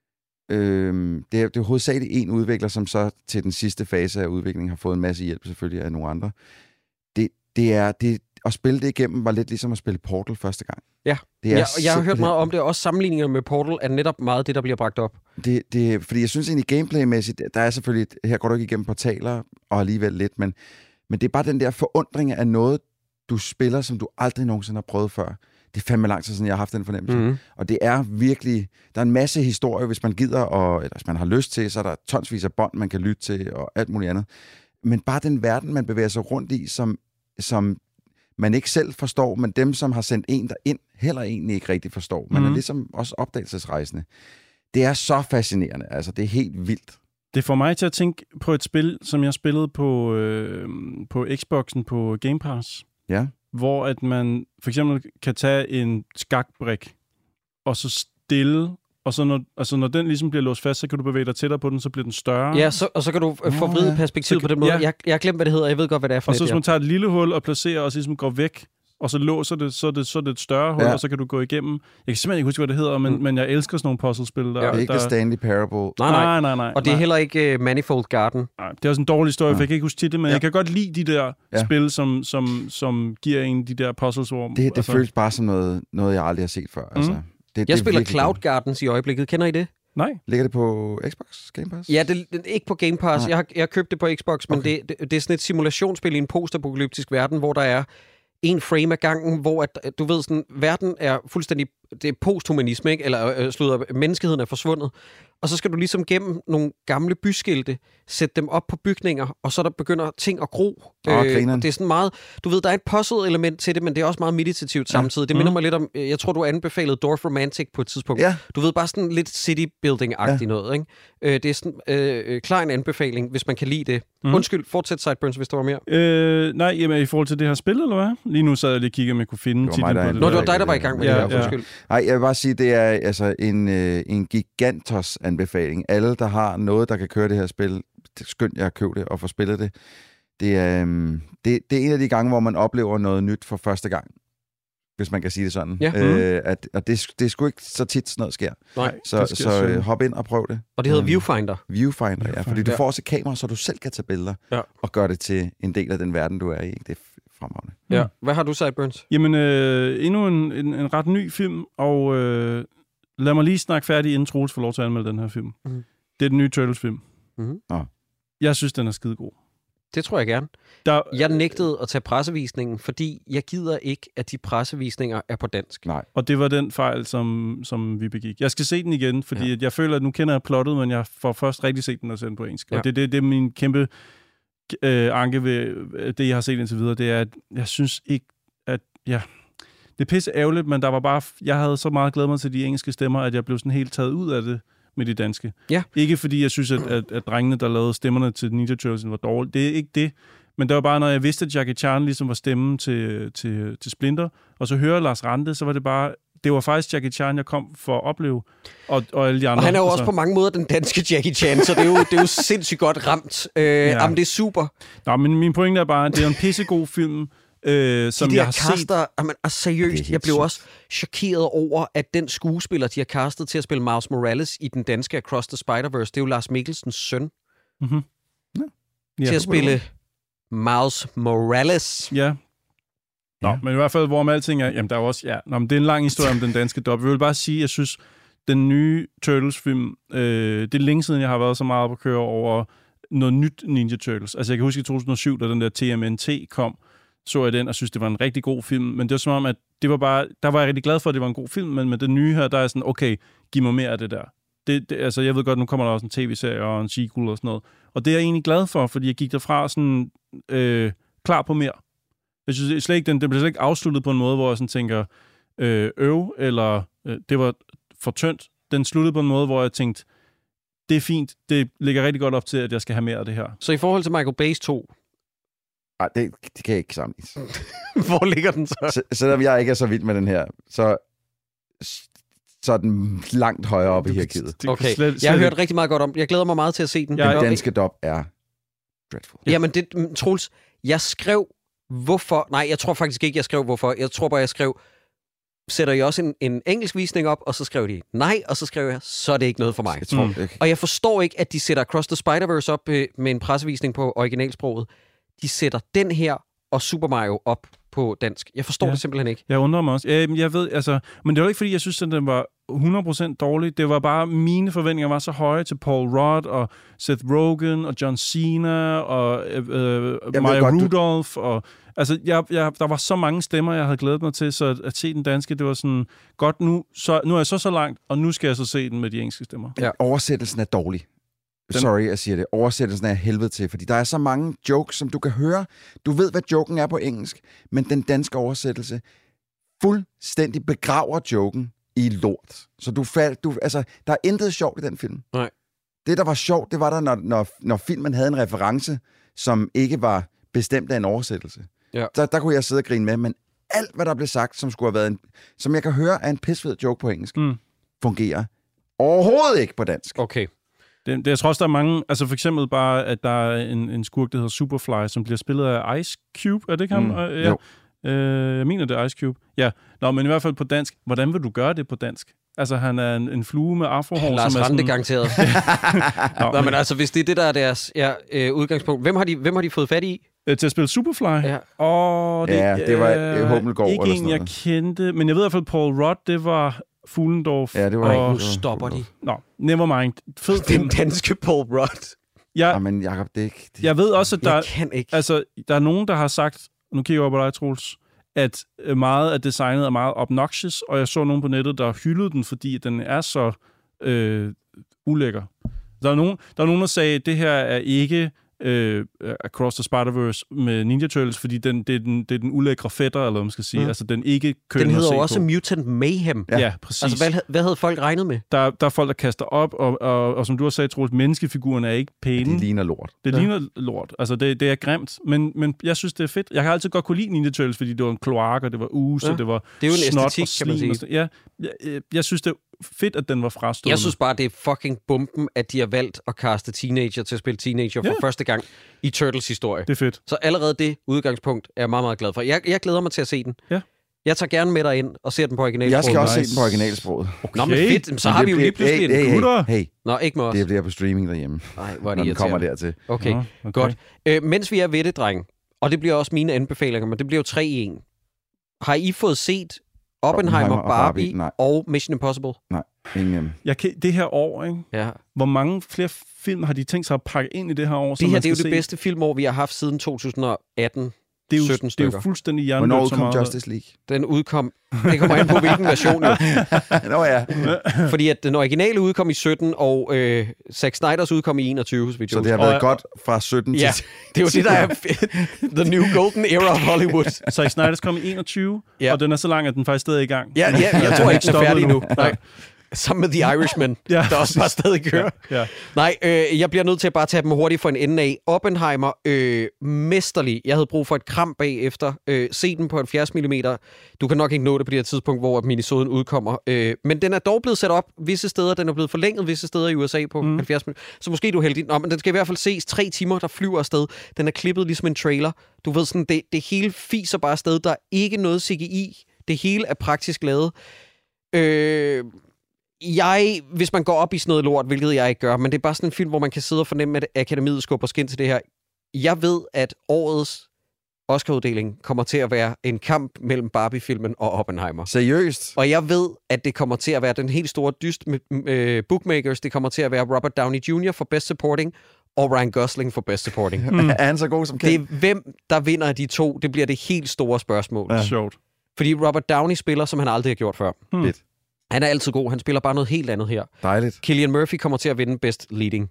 Øh, det, er, det er hovedsageligt en udvikler, som så til den sidste fase af udviklingen har fået en masse hjælp selvfølgelig af nogle andre. Det, det er... Det, at spille det igennem var lidt ligesom at spille Portal første gang. Ja, det er ja og jeg har hørt simpelthen- meget om det, og også sammenligninger med Portal er netop meget det, der bliver bragt op. Det, det, fordi jeg synes egentlig gameplaymæssigt, der er selvfølgelig... Et, her går du ikke igennem portaler, og alligevel lidt, men, men det er bare den der forundring af noget, du spiller, som du aldrig nogensinde har prøvet før. Det er fandme lang tid siden, jeg har haft den fornemmelse. Mm. Og det er virkelig... Der er en masse historie, hvis man gider, og, eller hvis man har lyst til, så er der tonsvis af bånd, man kan lytte til, og alt muligt andet. Men bare den verden, man bevæger sig rundt i, som, som man ikke selv forstår, men dem, som har sendt en der ind, heller egentlig ikke rigtig forstår. Man mm. er ligesom også opdagelsesrejsende. Det er så fascinerende. Altså, det er helt vildt. Det får mig til at tænke på et spil, som jeg spillede på, øh, på Xboxen på Game Pass. Ja. Hvor at man for eksempel kan tage en skakbrik, og så stille, og så når, altså når den ligesom bliver låst fast, så kan du bevæge dig tættere på den, så bliver den større. Ja, så, og så kan du øh, forvride ja. perspektivet Så- på den måde. ja. Jeg, jeg har glemt, hvad det hedder, jeg ved godt, hvad det er for Og så et, hvis ja. man tager et lille hul og placerer, og så ligesom går væk, og så låser det, så er det, så er det et større hul, Ja. og så kan du gå igennem. Jeg kan simpelthen ikke huske, hvad det hedder, men, Mm. men jeg elsker sådan nogle puzzlespil. Der, Ja, Det er ikke der, The Stanley Parable. Nej, nej. nej, nej, nej. Og det er nej. heller ikke uh, Manifold Garden. Nej, det er også en dårlig historie, for Ja. jeg kan ikke huske titlen, men Ja. jeg kan godt lide de der Ja. spil, som, som, som giver en de der puzzles, hvor... Det, det altså, føles bare som noget, noget, jeg aldrig har set før. Altså, det, Jeg det er spiller virkelig Cloud godt. Gardens i øjeblikket. Kender I det? Nej. Ligger det på Xbox Game Pass? Ja, det, det ikke på Game Pass. Nej. Jeg har, jeg har købt det på Xbox, men Okay. det, det, det er sådan et simulationsspil i en postapokalyptisk verden, hvor der er en frame af gangen, hvor at, du ved sådan, verden er fuldstændig, det er posthumanisme, ikke? Eller øh, slutter, menneskeheden er forsvundet. Og så skal du ligesom gennem nogle gamle byskilte, sætte dem op på bygninger, og så der begynder ting at gro. Åh, grineren. det er sådan meget, du ved, der er et puzzle-element til det, men det er også meget meditativt Ja. samtidig. Det minder Mhm. mig lidt om, øh, jeg tror, du anbefalede Dorf Romantic på et tidspunkt. Ja. Du ved, bare sådan lidt city-building-agtigt ja. noget, ikke? Øh, det er sådan øh, øh, klar en anbefaling, hvis man kan lide det. Mhm. Mm. Undskyld, fortsæt Sideburns, hvis der var mere. Øh, nej, jamen i forhold til det her spil, eller hvad? Lige nu sad jeg lige og kiggede, om jeg kunne finde Det var titlen mig, der på det. Nå, der. det var dig, der var i gang med Ja, det her. ja. Undskyld. Nej, jeg vil bare sige, det er altså en, øh, en gigantos anbefaling. Alle, der har noget, der kan køre det her spil, det er skønt, jeg at købe det og få spillet det. Det er, øhm, det, det er en af de gange, hvor man oplever noget nyt for første gang. Hvis man kan sige det sådan. Ja. Øh, at, og det, det er sgu ikke så tit, sådan noget sker. Nej, Så, det skal så jeg øh, søge. hop ind og prøv det. og det hedder Øhm, Viewfinder. Viewfinder, ja. Fordi du Ja. får også et kamera, så du selv kan tage billeder Ja. og gøre det til en del af den verden, du er i. Ikke? Det er f- fremragende. Ja. Hvad har du, Sideburns? Jamen, øh, endnu en, en, en ret ny film, og øh, lad mig lige snakke færdig, inden Troels får lov til at anmelde den her film. Mhm. Det er den nye Turtles-film. Mhm. Nå. Jeg synes, den er skidegod. Det tror jeg gerne. Der, Jeg nægtede at tage pressevisningen, fordi jeg gider ikke, at de pressevisninger er på dansk. Nej. Og det var den fejl, som, som vi begik. Jeg skal se den igen, fordi ja. jeg føler, at nu kender jeg plottet, men jeg får først rigtig set den og den på engelsk. Ja. Ja. Og det, det, det er min kæmpe øh, anke ved det, jeg har set indtil videre, det er, at jeg synes ikke, at... Ja, det er pisse ærgerligt, men der var bare... Jeg havde så meget glædet mig til de engelske stemmer, at jeg blev sådan helt taget ud af det med de danske. Ja. Ikke fordi jeg synes, at, at, at drengene, der lavede stemmerne til Ninja Turtles, var dårlige. Det er ikke det. Men det var bare, når jeg vidste, at Jackie Chan ligesom var stemmen til, til, til Splinter, og så hører Lars Rante, så var det bare... Det var faktisk Jackie Chan, jeg kom for at opleve, og, og alle de andre. Og han er jo altså, også på mange måder den danske Jackie Chan, så det er jo, det er jo sindssygt godt ramt. Øh, ja. Jamen, det er super. Nå, men min pointe er bare, at det er en pissegod film, øh, som de jeg der har kaster, set. Jamen, altså, seriøst, jeg blev også chokeret over, at den skuespiller, de har castet til at spille Miles Morales i den danske Across the Spider-Verse, det er jo Lars Mikkelsens søn. Mm-hmm. Ja. Til at spille Miles Morales. Ja. Nå, ja. Men i hvert fald, hvor med alting er, jamen der er også, ja, nå, men det er en lang historie om den danske dub. Jeg vil bare sige, jeg synes, den nye Turtles-film, øh, det er længe siden, jeg har været så meget på køre over noget nyt Ninja Turtles. Altså, jeg kan huske i to tusind og syv, da den der T M N T kom, så jeg den og synes, det var en rigtig god film. Men det var som om, at det var bare, der var jeg rigtig glad for, at det var en god film, men med den nye her, der er sådan, okay, giv mig mere af det der. Det, det, altså, jeg ved godt, nu kommer der også en tv-serie og en sequel og sådan noget. Og det er jeg egentlig glad for, fordi jeg gik derfra sådan, øh, klar på mere. Jeg synes slet ikke, den, den blev slet ikke afsluttet på en måde, hvor jeg sådan tænker, øh, øv, eller øh, det var for tyndt. Den sluttede på en måde, hvor jeg tænkte, det er fint, det ligger rigtig godt op til, at jeg skal have mere af det her. Så i forhold til Michael Bay's to? Nej, det, det kan jeg ikke sammenlignes. Hvor ligger den så? så? Selvom jeg ikke er så vild med den her, så, så er den langt højere oppe i hierarkiet. Okay, slet, slet jeg har hørt rigtig meget godt om. Jeg glæder mig meget til at se den. Ja, den danske dub er dreadful. Jamen, det, Troels, jeg skrev, hvorfor... Nej, jeg tror faktisk ikke, jeg skrev, hvorfor. Jeg tror bare, jeg skrev, sætter I også en, en engelsk visning op, og så skrev de nej, og så skrev jeg, så er det ikke noget for mig. Jeg tror, mm. Og jeg forstår ikke, at de sætter Across the Spider-Verse op øh, med en pressevisning på originalsproget. De sætter den her og Super Mario op på dansk. Jeg forstår ja. det simpelthen ikke. Jeg undrer mig også. Jeg, jeg ved, altså, men det var ikke, fordi jeg synes, at den var hundrede procent dårlig. Det var bare, mine forventninger var så høje til Paul Rudd og Seth Rogen og John Cena og øh, øh, Maya godt, Rudolph. Du... Og, altså, jeg, jeg, der var så mange stemmer, jeg havde glædet mig til, så at, at se den danske, det var sådan, godt nu, så, nu er jeg så så langt, og nu skal jeg så se den med de engelske stemmer. Ja. Oversættelsen er dårlig. Den... Sorry, jeg siger det. Oversættelsen er helvede til, fordi der er så mange jokes, som du kan høre. Du ved, hvad joken er på engelsk, men den danske oversættelse fuldstændig begraver joken i lort. Så du faldt, du, altså, der er intet sjovt i den film. Nej. Det, der var sjovt, det var der, når, når, når filmen havde en reference, som ikke var bestemt af en oversættelse. Ja. Der, der kunne jeg sidde og grine med, men alt, hvad der blev sagt, som skulle have været en, som jeg kan høre er en pisfed joke på engelsk, mm. fungerer overhovedet ikke på dansk. Okay. Det, det, jeg tror også, der er mange... Altså for eksempel bare, at der er en, en skurk, der hedder Superfly, som bliver spillet af Ice Cube. Er det ikke ham? Mm, ja. jo. Øh, jeg mener, det er Ice Cube. Ja. Nå, men i hvert fald på dansk. Hvordan vil du gøre det på dansk? Altså, han er en, en flue med afrohår. Lars som er Rande sådan... garanteret. Nå, Nå, men altså, hvis det er det, der er deres ja, øh, udgangspunkt. Hvem har, de, hvem har de fået fat i? Øh, til at spille Superfly? Ja. Og det, ja, det var øh, Hummelgaard ikke eller en, sådan jeg kendte. Men jeg ved i hvert fald, Paul Rudd, det var... Fuglendorf. Ja, det var og... Nu stopper de. Nå, never mind. Fed Den danske Paul Rudd. Jeg, ja, men Jacob, det er ikke... Det... Jeg ved også, at der, jeg kan ikke. Altså, der er nogen, der har sagt, nu kigger jeg op på dig, Troels, at meget af designet er meget obnoxious, og jeg så nogen på nettet, der hyldede den, fordi den er så øh, ulækker. Der er, nogen, der er nogen, der sagde, at det her er ikke øh, Across the Spider-Verse med Ninja Turtles, fordi den, det, er den, det er den ulækre fætter, eller hvad man skal sige. Mm. Altså, den ikke kønner. Den hedder jo også på. Mutant Mayhem. Ja, ja præcis. Altså, hvad, hvad havde folk regnet med? Der, der er folk, der kaster op, og, og, og som du har sagt, Troels, menneskefigurerne er ikke pæne. Ja, de ligner lort. Det ja. ligner lort. Altså, det, det er grimt, men, men jeg synes, det er fedt. Jeg kan altid godt kunne lide Ninja Turtles, fordi det var en kloak, og det var use, ja. og det var det er jo en snot æstetik, og slim. Kan man sige. Ja, jeg, jeg, jeg synes, det er fedt, at den var frastående. Jeg synes bare, det er fucking bomben, at de har valgt at kaste teenager til at spille teenager for ja. første gang i Turtles historie. Det er fedt. Så allerede det udgangspunkt er jeg meget, meget glad for. Jeg, jeg glæder mig til at se den. Ja. Jeg tager gerne med dig ind og ser den på originalsproget. Jeg skal også nice. se den på originalsproget. Okay. Nå, men fedt. Så har vi jo lige pludselig hey, hey, en hey, hey. Nå, ikke med os. Det bliver på streaming derhjemme. Nej, hvor er det når den kommer irriterende. dertil. Okay, Nå, okay. godt. Øh, mens vi er ved det, dreng, og det bliver også mine anbefalinger, men det bliver jo tre i en. Har I fået set Oppenheimer, Oppenheimer og Barbie, Barbie? og Mission Impossible? Nej, ingen. Jeg kan, det her år, ikke? Ja. Hvor mange flere film har de tænkt sig at pakke ind i det her år? Det som her man det er jo skal det se? bedste filmår, vi har haft siden to tusind og atten. Det er jo, sytten det er stykker. jo fuldstændig hjernedødt. Hvornår så udkom meget. Justice League? Den udkom... Det kommer an på, hvilken version jo. Nå ja. Fordi at den originale udkom i sytten, og øh, Zack Snyders udkom i enogtyve. Så, så det har været og, godt fra sytten ja, til... det er jo det, der er the new golden era of Hollywood. Zack Snyders kom i enogtyve, ja. og den er så lang, at den faktisk stadig er i gang. Ja, ja jeg tror ikke, den er færdig nu. Nej. sammen med The Irishman, Ja, der også bare stadig kører. Ja, ja. Nej, øh, jeg bliver nødt til at bare tage dem hurtigt for en ende af. Oppenheimer, øh, mesterlig. Jeg havde brug for et kram bagefter. Øh, se den på halvfjerds millimeter. Du kan nok ikke nå det på det her tidspunkt, hvor minisoden udkommer. Øh, men den er dog blevet sat op visse steder. Den er blevet forlænget visse steder i U S A på mm. halvfjerds minutter. Så måske du er heldig. Nå, men den skal i hvert fald ses tre timer, der flyver afsted. Den er klippet ligesom en trailer. Du ved sådan, det, det hele fiser bare afsted. Der er ikke noget C G I. Det hele er praktisk lavet. Øh... Jeg, hvis man går op i sådan noget lort, hvilket jeg ikke gør, men det er bare sådan en film, hvor man kan sidde og fornemme, at akademiet skubber skin til det her. Jeg ved, at årets Oscar-uddeling kommer til at være en kamp mellem Barbie-filmen og Oppenheimer. Seriøst? Og jeg ved, at det kommer til at være den helt store dyst med øh, bookmakers. Det kommer til at være Robert Downey junior for Best Supporting og Ryan Gosling for Best Supporting. Mm. Er han så god som Det kendt? er hvem, der vinder af de to. Det bliver det helt store spørgsmål. Ja. Sjovt. Fordi Robert Downey spiller, som han aldrig har gjort før. Hmm. Fedt. Han er altid god. Han spiller bare noget helt andet her. Dejligt. Cillian Murphy kommer til at vinde Best Leading.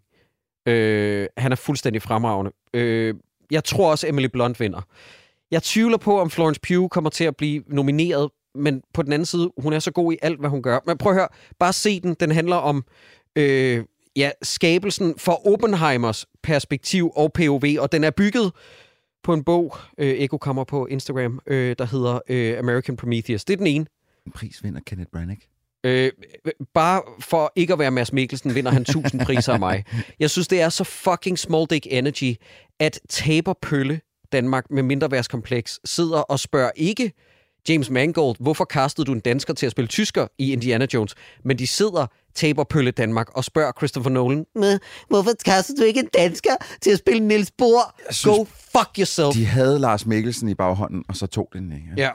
Øh, han er fuldstændig fremragende. Øh, jeg tror også, Emily Blunt vinder. Jeg tvivler på, om Florence Pugh kommer til at blive nomineret, men på den anden side, hun er så god i alt, hvad hun gør. Men prøv at høre, bare se den. Den handler om øh, ja, skabelsen for Oppenheimers perspektiv og P O V, og den er bygget på en bog, øh, Eko kommer på Instagram, øh, der hedder øh, American Prometheus. Det er den ene. En pris vinder Kenneth Branagh. Øh, bare for ikke at være Mads Mikkelsen, vinder han tusind priser af mig. Jeg synes, det er så fucking small dick energy, at taberpølle Danmark med mindreværdskompleks sidder og spørger ikke James Mangold, hvorfor kastede du en dansker til at spille tysker i Indiana Jones? Men de sidder taberpølle Danmark og spørger Christopher Nolan, hvorfor kastede du ikke en dansker til at spille Niels Bohr? Synes, Go fuck yourself. De havde Lars Mikkelsen i baghånden, og så tog den ikke. Ja.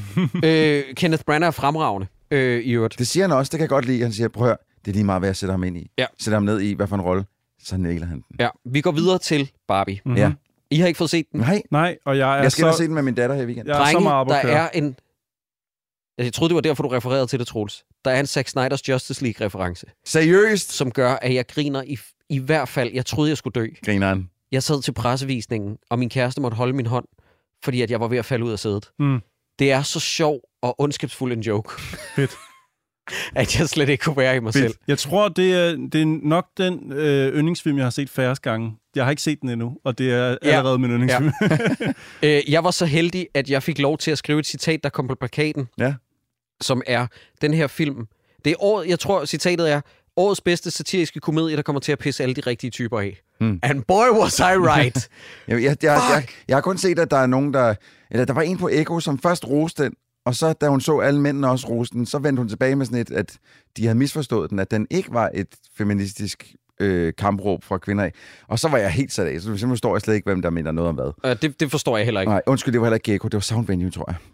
øh, Kenneth Branagh er fremragende. Øh, i øvrigt. Det siger han også, det kan jeg godt lide. Han siger, prøv at høre, det er lige meget, hvad jeg sætter ham ind i. Ja. Sætter ham ned i, hvad for en rolle, så nailer han den. Ja, vi går videre til Barbie. Mm-hmm. Ja. I har ikke fået set den? Nej, Nej, og jeg er jeg skal så... så... se den med min datter her i weekenden. Jeg er så Drenge, meget op at der køre. er en... Jeg troede, det var derfor, du refererede til det, Troels. Der er en Zack Snyder's Justice League-reference, Seriøst? som gør, at jeg griner i, i hvert fald. Jeg troede, jeg skulle dø. Grineren. Jeg sad til pressevisningen, og min kæreste måtte holde min hånd, fordi at jeg var ved at falde ud af sædet. Mm. Det er så sjov og ondskabsfuld en joke, Fedt. at jeg slet ikke kunne være i mig Fedt. selv. Jeg tror, det er, det er nok den øh, yndlingsfilm, jeg har set færrest gange. Jeg har ikke set den endnu, og det er Ja. allerede min yndlingsfilm. Ja. Øh, jeg var så heldig, at jeg fik lov til at skrive et citat, der kom på plakaten, Ja. som er den her film. Det er året, jeg tror, citatet er, årets bedste satiriske komedie, der kommer til at pisse alle de rigtige typer af. Mm. And boy, was I right! Jeg, jeg, jeg, jeg, jeg har kun set, at der er nogen, der... Eller der var en på Eko, som først roste den, og så, da hun så alle mændene også roste den, så vendte hun tilbage med sådan et, at de havde misforstået den, at den ikke var et feministisk øh, kampråb fra kvinder af. Og så var jeg helt sat af, så simpelthen forstår jeg slet ikke, hvem der mener noget om hvad. uh, det, det forstår jeg heller ikke. Nej, undskyld, det var heller ikke Eko, det var Sound Venue, tror jeg.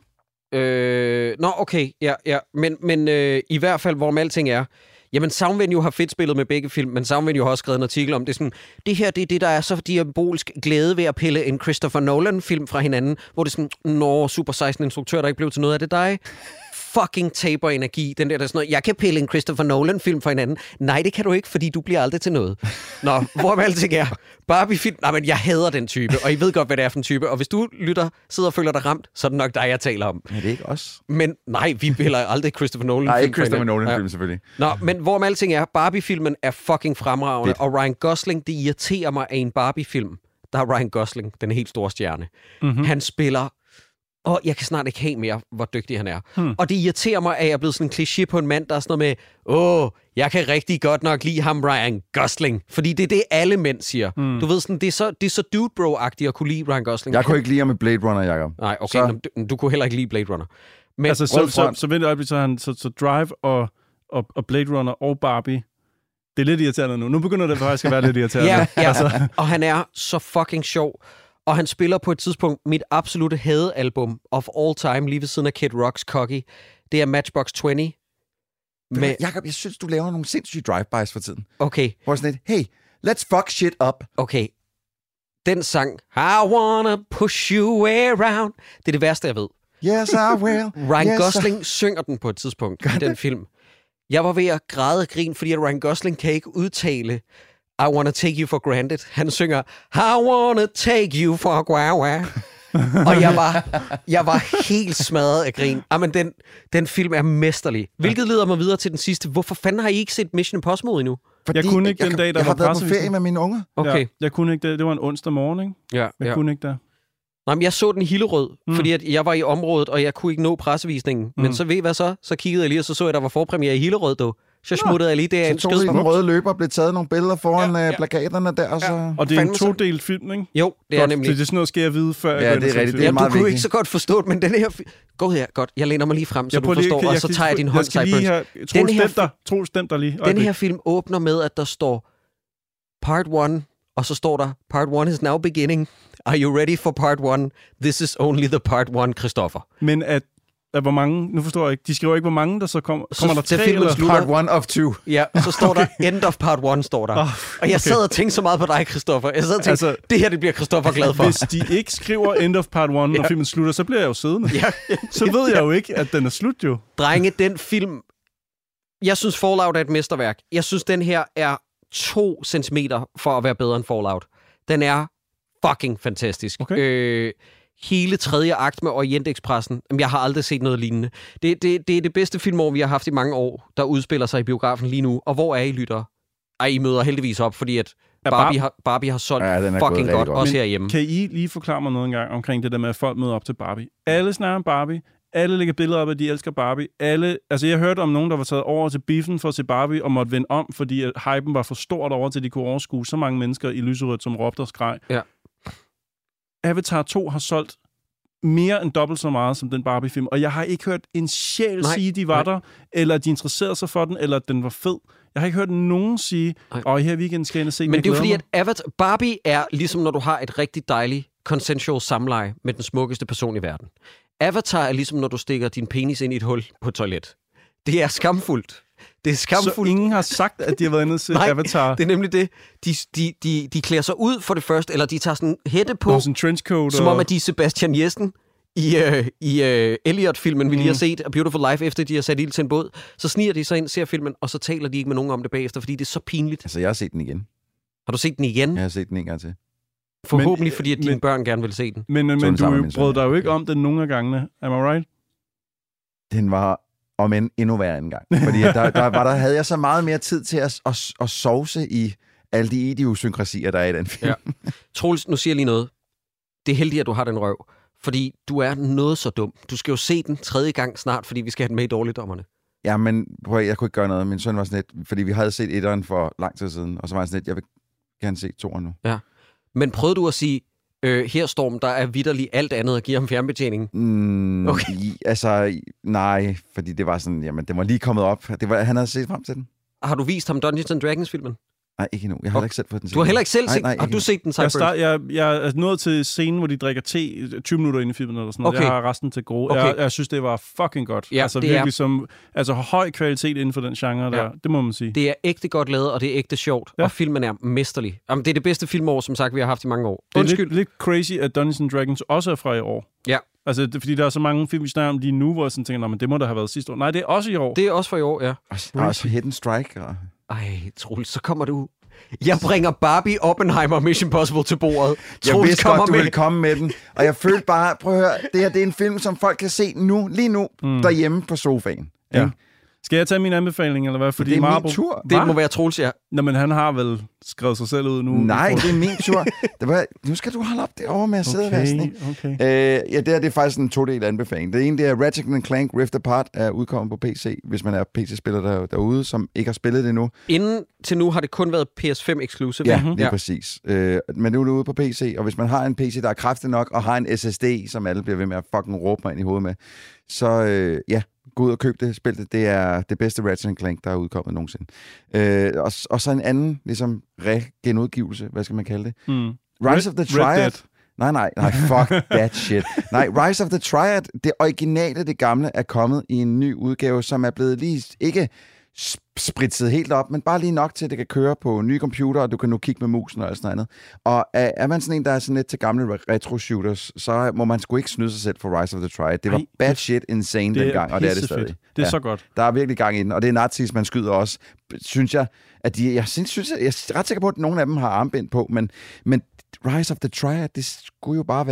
Øh, nå, okay, ja, ja. Men, men øh, i hvert fald, hvorom alting er, jamen Sound Venue har fedt spillet med begge film, men Sound Venue har også skrevet en artikel om det. Sådan, det her, det er det, der er så diabolsk glæde ved at pille en Christopher Nolan-film fra hinanden, hvor det er sådan, nå, Super seksten-instruktør, der ikke blev til noget af det dig. Fucking taber energi, den der, der er sådan noget, jeg kan pille en Christopher Nolan-film fra hinanden. Nej, det kan du ikke, fordi du bliver aldrig til noget. Nå, hvor med alting er. Barbie-film, nej, men jeg hader den type, og I ved godt, hvad det er for en type, og hvis du lytter, sidder og føler dig ramt, så er det nok dig, jeg taler om. Men det er ikke os. Men nej, vi piller aldrig Christopher Nolan-film. Nej, ikke fra Christopher hinanden. Nolan-film, Ja. selvfølgelig. Nå, men hvor med alting er, Barbie-filmen er fucking fremragende, Fedt. og Ryan Gosling, det irriterer mig af en Barbie-film. Der er Ryan Gosling, den helt store stjerne. Mm-hmm. Han spiller, og jeg kan snart ikke have mere, hvor dygtig han er. Hmm. Og det irriterer mig, at jeg er blevet sådan en kliché på en mand, der er sådan noget med, åh, jeg kan rigtig godt nok lide ham, Ryan Gosling. Fordi det er det, alle mænd siger. Hmm. Du ved sådan, det er så, det er så dude bro-agtigt at kunne lide Ryan Gosling. Jeg kunne ikke lide ham med Blade Runner, Jacob. Nej, okay, Så- så... du, du kunne heller ikke lide Blade Runner. Men Altså, så, Rød så, front. så, så vent et øjeblik, så, han, så, så Drive og, og, og Blade Runner og Barbie, det er lidt irriterende nu. Nu begynder det faktisk at være lidt irriterende. Ja, ja. Altså, Og han er så fucking sjov. Og han spiller på et tidspunkt mit absolutte hadealbum of all time, lige ved siden af Kid Rock's Cocky. Det er Matchbox tyve. Med, Jacob, jeg synes, du laver nogle sindssyge drive-bys for tiden. okay, Hvor sådan et, hey, let's fuck shit up. okay. Den sang, I wanna push you around. Det er det værste, jeg ved. Yes, I will. Ryan yes, Gosling I... synger den på et tidspunkt i den film. Jeg var ved at græde og grine, fordi at Ryan Gosling kan ikke udtale I wanna take you for granted. Han synger I wanna take you for granted. Og jeg var, jeg var helt smadret af grin. Jamen, den, den film er mesterlig. Hvilket leder mig videre til den sidste. Hvorfor fanden har I ikke set Mission Impossible endnu? Fordi Jeg kunne ikke jeg, den dag, der jeg var har været på pressevisning. ferie med mine unger. Okay. Ja, jeg kunne ikke det. Det var en onsdag morgen, ikke? Ja, Jeg ja. kunne ikke det. Nej, men jeg så den i Hillerød, Mm. mm. fordi at jeg var i området, og jeg kunne ikke nå pressevisningen. Mm. Men så ved I hvad så? Så kiggede jeg lige, og så så jeg, at der var forpremiere i Hillerød, dog. Så smuttede jeg lige det af en Så tog vi skød. den røde løber og blev taget nogle billeder foran Ja, ja, ja. ja. plakaterne der, og så... Ja. Og det er en Fandme så- todelt film, ikke? Jo, det er Godt, nemlig. Så det er sådan noget, skal jeg vide, før jeg Ja, går ind det er og ser rigtigt. film. Det er Ja, du meget kunne vigtigt. ikke så godt forstå det, men den her... fi- Gå her, godt. Jeg læner mig lige frem, så Jeg du prøver lige- forstår, kan- og jeg så skal tager jeg lige- din hånd, Jeg skal lige Cyburns. have... Den Troels, her stem dig. Troels, stem dig lige. Den her film åbner med, at der står part one, og så står der, part one is now beginning. Are you ready for part one? This is only the part one, Christoffer. Men at, at hvor mange... Nu forstår jeg ikke. De skriver ikke, hvor mange der så kommer. Så Kommer der til tre filmen eller... slutter- Part one of two. Ja, så står okay. der, end of part one, står der. Oh, Og jeg sad og tænkte så meget på dig, Christoffer. Jeg sad og tænkte, Altså- altså, det her, det bliver Christoffer glad for. Hvis de ikke skriver end of part one, når Ja. filmen slutter, så bliver jeg jo siddende. Ja. Så ved jeg jo ikke, at den er slut jo. Drenge, den film... Jeg synes, Fallout er et mesterværk. Jeg synes, den her er to centimeter for at være bedre end Fallout. Den er fucking fantastisk. Okay. Øh, hele tredje akt med Orientekspressen. Jamen, jeg har aldrig set noget lignende. Det, det, det er det bedste filmår, vi har haft i mange år, der udspiller sig i biografen lige nu. Og hvor er I, lyttere? Ej, I møder heldigvis op, fordi at Ja, Barbie, Bar- har, Barbie har solgt Ja, den er gået fucking rigtig godt, godt. også Men herhjemme. Kan I lige forklare mig noget engang omkring det der med, at folk møder op til Barbie? Alle snakker om Barbie. Alle lægger billeder op, at de elsker Barbie. Alle, altså jeg hørte om nogen, der var taget over til biffen for at se Barbie, og måtte vende om, fordi at hypen var for stort over til, at de kunne overskue så mange mennesker i lyserødt, som råbte og skreg. Ja. Avatar to har solgt mere end dobbelt så meget som den Barbie-film, og jeg har ikke hørt en sjæl Nej, sige, de var nej. der, eller at de interesserede sig for den, eller at den var fed. Jeg har ikke hørt nogen sige, Nej. og her i weekenden skal jeg ind og se den, Men jeg det er jo glæder fordi, mig." at Avatar, Barbie er ligesom, når du har et rigtig dejligt consensual samleje med den smukkeste person i verden. Avatar er ligesom, når du stikker din penis ind i et hul på et toilet. Det er skamfuldt. Det er Så skamfuldt. ingen har sagt, at de har været inde og se Nej, Avatar. det er nemlig det. De, de, de, de klæder sig ud for det første, eller de tager sådan en hætte på, På sådan en trenchcoat. som og... om, at de er Sebastian Jessen i, øh, i øh, Elliot-filmen, vi lige har set, A Beautiful Life, efter de har sat ild til en båd. Så sniger de sig ind, ser filmen, og så taler de ikke med nogen om det bagefter, fordi det er så pinligt. Altså, jeg har set den igen. Har du set den igen? Jeg har set den en gang til. Forhåbentlig, Men, fordi at dine men- børn gerne vil se den. Men, men, Så men den sammen du med min søn, brød dig jo ja. ikke om den nogle af gangene. Am I right? Den var om end endnu værre en gang. Fordi der, der, var, der havde jeg så meget mere tid til at, at, at sovse i alle de idiosynkrasier, der er i den film. Ja. Troels, nu siger jeg lige noget. Det er heldigt, at du har den røv. Fordi du er noget så dum. Du skal jo se den tredje gang snart, fordi vi skal have den med i Dårligdommerne. Ja, men prøv, at- jeg kunne ikke gøre noget. Min søn var sådan lidt, fordi vi havde set etteren for lang tid siden, og så var han sådan lidt, jeg vil gerne se toeren nu. Men prøvede du at sige, øh, her Storm, der er vitterligt alt andet at give ham fjernbetjening? Mm, Okay. i, altså, nej, fordi det var sådan, jamen, den var lige kommet op. Det var, han havde set frem til den. Har du vist ham Dungeons and Dragons-filmen? Nej, ikke endnu. Jeg har Okay. heller ikke selv fået den set. Du har heller ikke selv Nej, set nej, den? Har ikke du set den, Jeg, Cyburns? start, jeg, jeg er nået til scenen, hvor de drikker te tyve minutter ind i filmen, eller sådan noget. Okay. Jeg har resten til gode. Okay. Jeg, jeg synes, det var fucking godt. Ja, altså det virkelig er- som... Altså høj kvalitet inden for den genre der. Ja. Det må man sige. Det er ægte godt lavet, og det er ægte sjovt. Ja. Og filmen er mesterlig. Jamen, det er det bedste filmår, som sagt, vi har haft i mange år. Det er Undskyld. lidt, lidt crazy, at Dungeons and Dragons også er fra i år. Ja. Altså, det, fordi der er så mange film, vi snakker om lige nu, hvor jeg sådan tænker, men det må da have været sidste år. Nej, det er også i år. Det er også for i år, ja. Og, og også Hidden Strike. Og... Ej, Troels, så kommer du... Jeg bringer Barbie, Oppenheimer og Mission Impossible til bordet. Jeg Troels vidste kommer godt, du med. ville komme med den. Og jeg følte bare, prøv at høre, det her det er en film, som folk kan se nu, lige nu, mm. derhjemme på sofaen. Ja. Ikke? Skal jeg tage min anbefaling, eller hvad? Fordi Det er min Marble... tur. Det Hva? må være Troels, ja. Nå, men han har vel skrevet sig selv ud nu. Nej, i det er min tur. Det var, nu skal du holde op derovre med at sidde og være sådan. Okay, okay. Øh, ja, det, her, det er faktisk en to-del anbefaling. Det ene, det er Ratchet and Clank Rift Apart, er udkommet på P C, hvis man er P C-spiller der, derude, som ikke har spillet det endnu. Inden til nu har det kun været P S fem exclusive. Ja, Mhm. lige ja. præcis. Øh, men nu er det ude på P C, og hvis man har en P C, der er kraftig nok, og har en S S D, som alle bliver ved med at fucking råbe mig ind i hovedet med, så øh, ja, gå ud og køb det, spil det. Det er det bedste Ratchet and Clank, der er udkommet nogensinde. Øh, og, og så en anden, ligesom, re-genudgivelse, hvad skal man kalde det? Mm. Rise of the Red Triad. Dead. Nej, nej, nej, fuck that shit. Nej, Rise of the Triad, det originale, det gamle, er kommet i en ny udgave, som er blevet lige, ikke spritset helt op, men bare lige nok til, at det kan køre på nye computer, og du kan nu kigge med musen og alt sådan noget andet. Og er, er man sådan en, der er sådan lidt til gamle retro-shooters, så må man sgu ikke snyde sig selv for Rise of the Triad. Det var Ej, bad det- shit insane Det dengang, er og det er det pissefedt. stadig. Det er Ja. så godt. Der er virkelig gang i den, og det er nazis, man skyder også. Synes jeg, at de, jeg synes, synes jeg, jeg er ret sikker på, at nogle af dem har armbind på, men, men Rise of the Triad, det skulle jo bare være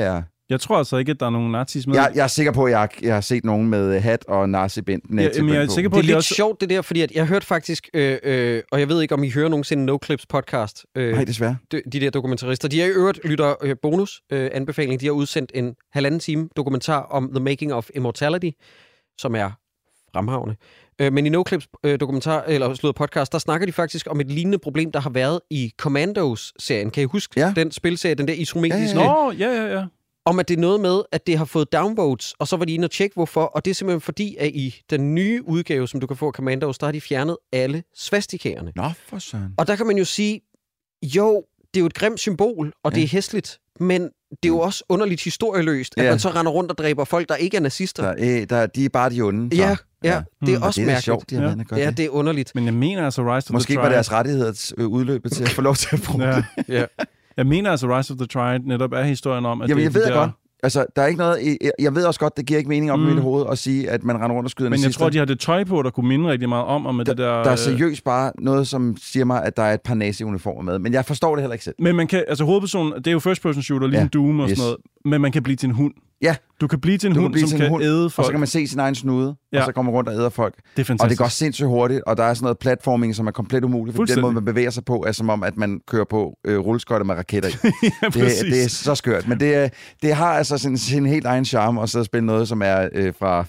Jeg tror altså ikke, at der er nogen nazis med. Jeg, jeg er sikker på, at jeg, jeg har set nogen med hat og nazibind. Ja, men jeg er sikker på, det er lidt også... sjovt, det der, fordi at jeg hørte faktisk, øh, øh, og jeg ved ikke, om I hører nogensinde No Clips podcast. Øh, Nej, desværre. De, de der dokumentarister. De har i øvrigt, lytter øh, bonus øh, anbefaling, de har udsendt en halvanden time dokumentar om The Making of Immortality, som er fremragende. Øh, men i No Clips øh, dokumentar, eller slået podcast, der snakker de faktisk om et lignende problem, der har været i Commandos-serien. Kan I huske Ja. den spilserie, den der isometriske? Ja, ja, Nå, ja, ja, ja. Om at det er noget med, at det har fået downvotes, og så var de inde og tjekke, hvorfor. Og det er simpelthen fordi, at i den nye udgave, som du kan få af Commandos, der har de fjernet alle svastikærerne. Nå, for søren. Og der kan man jo sige, jo, det er jo et grimt symbol, og ja. det er hæsligt, men det er jo også underligt historieløst, at Ja. man så render rundt og dræber folk, der ikke er nazister. Der, er, der, de er bare de onde. Så. Ja, ja, ja, det er Mm. også det er da mærkeligt. sjovt, de har Ja. været inde og gøre Ja, det. det er underligt. Men jeg mener altså Rise of Måske the var Triad... deres rettigheder øh, udløbet til at få lov til at bruge Ja. det. Ja. Jeg mener altså Rise of the Triad netop er historien om, at Jamen, det jeg er ved de jeg der... godt. Altså, der er ikke noget... Jeg, jeg ved også godt, det giver ikke mening op mm. i Mm. mit hoved at sige, at man render rundt og skyder Men jeg nazister. tror, de har det tøj på, der kunne minde rigtig meget om, og med der, det der... der er øh, seriøst bare noget, som siger mig, at der er et par nazi-uniformer med. Men jeg forstår det heller ikke selv. Men man kan, altså hovedpersonen, det er jo first person shooter, lige Ja. en Doom og Yes. sådan noget, men man kan blive til en hund. Ja. Du kan blive til en Du kan hund, blive som til en kan hund, æde Og folk. så kan man se sin egen snude, Ja. og så kommer rundt og æder folk. Det er fantastisk. Og det går sindssygt hurtigt, og der er sådan noget platforming, som er komplet umuligt. For den Fuldstændig. måde, man bevæger sig på, er som om, at man kører på øh, rulleskøjter med raketter i. ja, det, præcis. det er så skørt. Men det, er- det har altså sin, sin helt egen charme, og så spille noget, som er øh, fra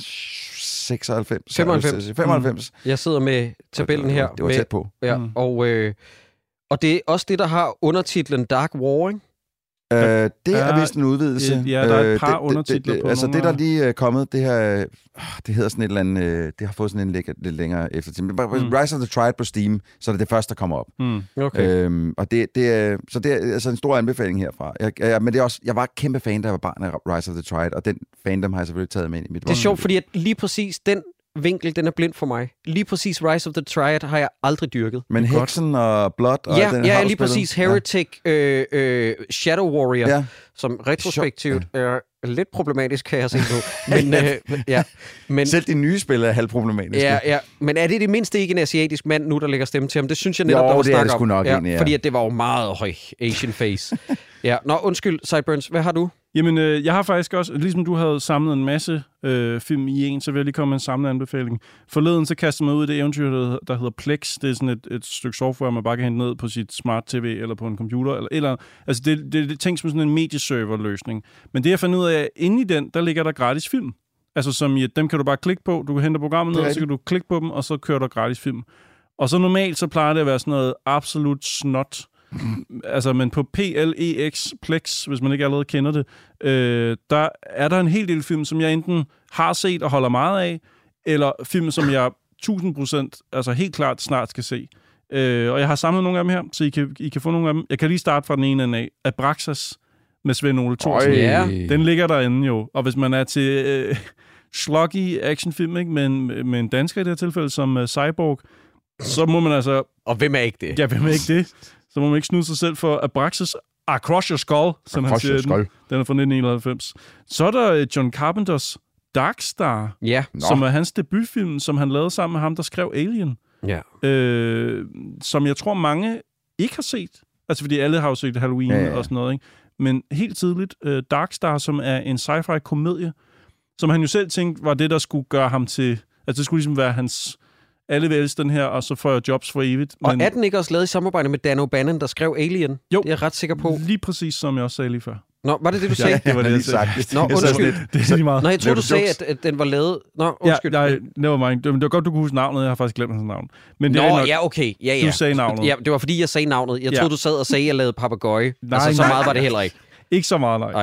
seksoghalvfems. femoghalvfems. femoghalvfems. Jeg sidder med tabellen her. Det var med, tæt på. Ja, Mm. og, øh, og det er også det, der har undertitlen Dark War, ikke? Øh, det Ja, er vist en udvidelse. øh, ja, der er et Øh, par det- undertitler det, på Altså nogle det, der af- lige er kommet, det her, øh, det hedder sådan et eller andet, øh, det har fået sådan en lidt, lidt længere eftertid. Men bare- Mm. Rise of the Triad på Steam, så er det det første, der kommer op. Mm. Okay. Øhm, og det, det er, så det er altså en stor anbefaling herfra. Jeg, jeg, men det er også, jeg var kæmpe fan, da jeg var barn af Rise of the Triad, og den fandom har jeg selvfølgelig taget med ind i mit Det er sjovt, fordi at lige præcis den vinkel, den er blind for mig. Lige præcis Rise of the Triad har jeg aldrig dyrket. Men Godt. Hexen og Blood og Ja, den ja, har du lige spillet? præcis. Heretic, øh, øh, Shadow Warrior, Ja. ja. ja. som retrospektivt er lidt problematisk, kan jeg se nu. Men, øh, ja. Men, Selv de nye spil er halvproblematiske. ja, ja. Men er det det mindste ikke en asiatisk mand nu, der lægger stemme til ham? Det synes jeg netop, Jo, der var det er snak det om. sgu nok ja, egentlig, ja. Fordi at det var jo meget høj Asian face. ja. Nå, undskyld, Sideburns. Hvad har du? Jamen, øh, jeg har faktisk også, ligesom du havde samlet en masse øh, film i en, så vil jeg lige komme med en samlet anbefaling. Forleden så kastede mig ud i det eventyr, der, der hedder Plex. Det er sådan et, et stykke software, man bare kan hente ned på sit smart T V eller på en computer. Eller, eller, altså, det, det, det er tænkt som sådan en medieserver-løsning. Men det, jeg fandt ud af, inde i den, der ligger der gratis film. Altså, som i, at dem kan du bare klikke på. Du kan hente programmet ned, og så kan du klikke på dem, og så kører der gratis film. Og så normalt, så plejer det at være sådan noget absolut snot. Altså, men på P L E X, Plex, hvis man ikke allerede kender det, øh, der er der en hel del film, som jeg enten har set og holder meget af, eller film, som jeg tusind procent, altså helt klart snart skal se. Øh, og jeg har samlet nogle af dem her, så I kan, I kan få nogle af dem. Jeg kan lige starte fra den ene ende af. Abraxas med Svend Ole Thorsen. Ja. Den ligger derinde jo. Og hvis man er til øh, sluggy actionfilm, ikke, med, en, med en dansker i det her tilfælde, som uh, Cyborg, så må man altså... Og hvem er ikke det? Ja, hvem er ikke det? Så må man ikke snude sig selv for Abraxas Across Your Skull, som han siger. Den. den er fra nitten enoghalvfems. Så er der John Carpenters Darkstar, Ja. Nå. som er hans debutfilm, som han lavede sammen med ham, der skrev Alien. Ja. Øh, som jeg tror, mange ikke har set. Altså, fordi alle har jo set Halloween Ja, ja, ja. og sådan noget, ikke? Men helt tidligt, uh, Darkstar, som er en sci-fi komedie, som han jo selv tænkte, var det, der skulle gøre ham til... Altså, det skulle ligesom være hans... Alle vil elske den her, og så får jeg jobs for evigt. Og er den ikke også lavet i samarbejde med Dan O'Bannon, der skrev Alien? Jo. Det er jeg ret sikker på. Lige præcis, som jeg også sagde lige før. Nå, var det det, du sagde? Ja, det var det, jeg lige sagde. sagt. Nå, Jeg sad undskyld. sådan lidt- Det er lige meget. Nå, jeg troede, Laver du du sagde, jokes? at, at den var lavet... Nå, Ja, undskyld. jeg, never mind. Det var godt, du kunne huske navnet. Jeg har faktisk glemt hans navn. Men det Nå, er nok, ja, okay. Ja, ja. du sagde navnet. Ja, det var fordi, jeg sagde navnet. Jeg Ja. troede, du sad og sagde, at jeg lavede papegøje. Nej, Altså, så nej. meget var det heller ikke. Ikke så meget, nej. Nej.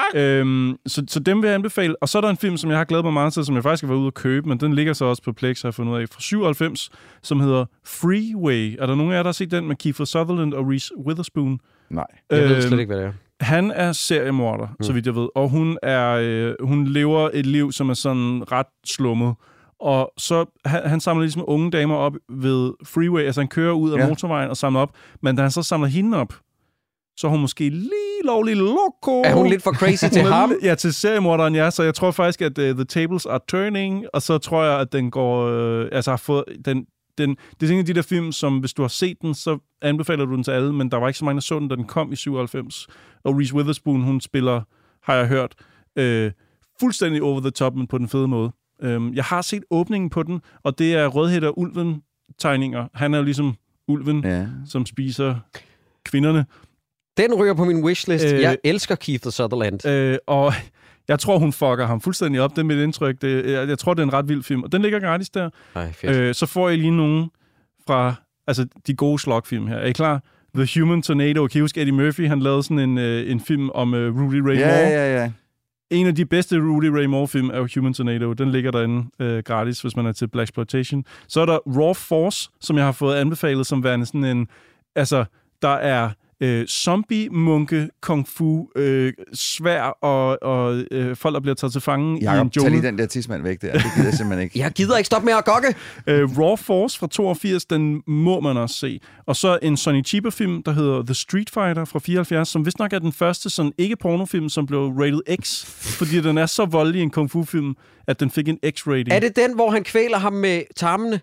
Øhm, så, så dem vil jeg anbefale. Og så er der en film, som jeg har glædet mig meget til, som jeg faktisk har været ude at købe, men den ligger så også på Plex, har jeg fundet ud af, fra syvoghalvfems, som hedder Freeway. Er der nogen af jer, der har set den med Kiefer Sutherland og Reese Witherspoon? Nej. Jeg ved Øhm, slet ikke, hvad det er. Han er seriemorder, mm. så vidt jeg ved, og hun er øh, hun lever et liv, som er sådan ret slummet. Og så han, han samler ligesom unge damer op ved Freeway, altså han kører ud af Ja. motorvejen og samler op, men da han så samler hende op, så er hun måske lige lovlig loco. Er hun lidt for crazy til Hun er ham? lidt- Ja, til seriemorderen, ja. Så jeg tror faktisk, at uh, the tables are turning, og så tror jeg, at den går... Uh, altså har fået... Den, den, det er en af de der film, som hvis du har set den, så anbefaler du den til alle, men der var ikke så mange, der så den, da den kom i syvoghalvfems. Og Reese Witherspoon, hun spiller har jeg hørt. Øh, fuldstændig over the top, men på den fede måde. Øh, jeg har set åbningen på den, og det er Rødhætter Ulven-tegninger. Han er jo ligesom ulven, ja. som spiser kvinderne. Den ryger på min wishlist. Øh, jeg elsker Kiefer Sutherland. Øh, og jeg tror, hun fucker ham fuldstændig op. Det er mit indtryk. Det, jeg, jeg tror, det er en ret vild film. Og den ligger gratis der. Ej, fedt. Øh, så får jeg lige nogen fra altså, de gode slogfilm her. Er I klar? The Human Tornado. Kan I huske Eddie Murphy? Han lavede sådan en, uh, en film om uh, Rudy Ray ja, Moore. Ja, ja, En af de bedste Rudy Ray Moore-film er jo Human Tornado. Den ligger derinde uh, gratis, hvis man er til Blaxploitation. Så er der Raw Force, som jeg har fået anbefalet som værende sådan en... Altså, der er... Øh, zombie-munke, kung fu, øh, svær og, og øh, folk, der bliver taget til fange Jacob, i en jungle. tag lige den der tidsmand væk der. Det gider jeg simpelthen ikke. Jeg gider ikke stoppe med at gokke. øh, Raw Force fra toogfirs, den må man også se. Og så en Sonny Chiba-film, der hedder The Street Fighter fra fireoghalvfjerds, som vist nok er den første sådan ikke-pornofilm, som blev rated X, fordi den er så voldelig en kung fu-film, at den fik en X-rating. Er det den, hvor han kvæler ham med tarmene?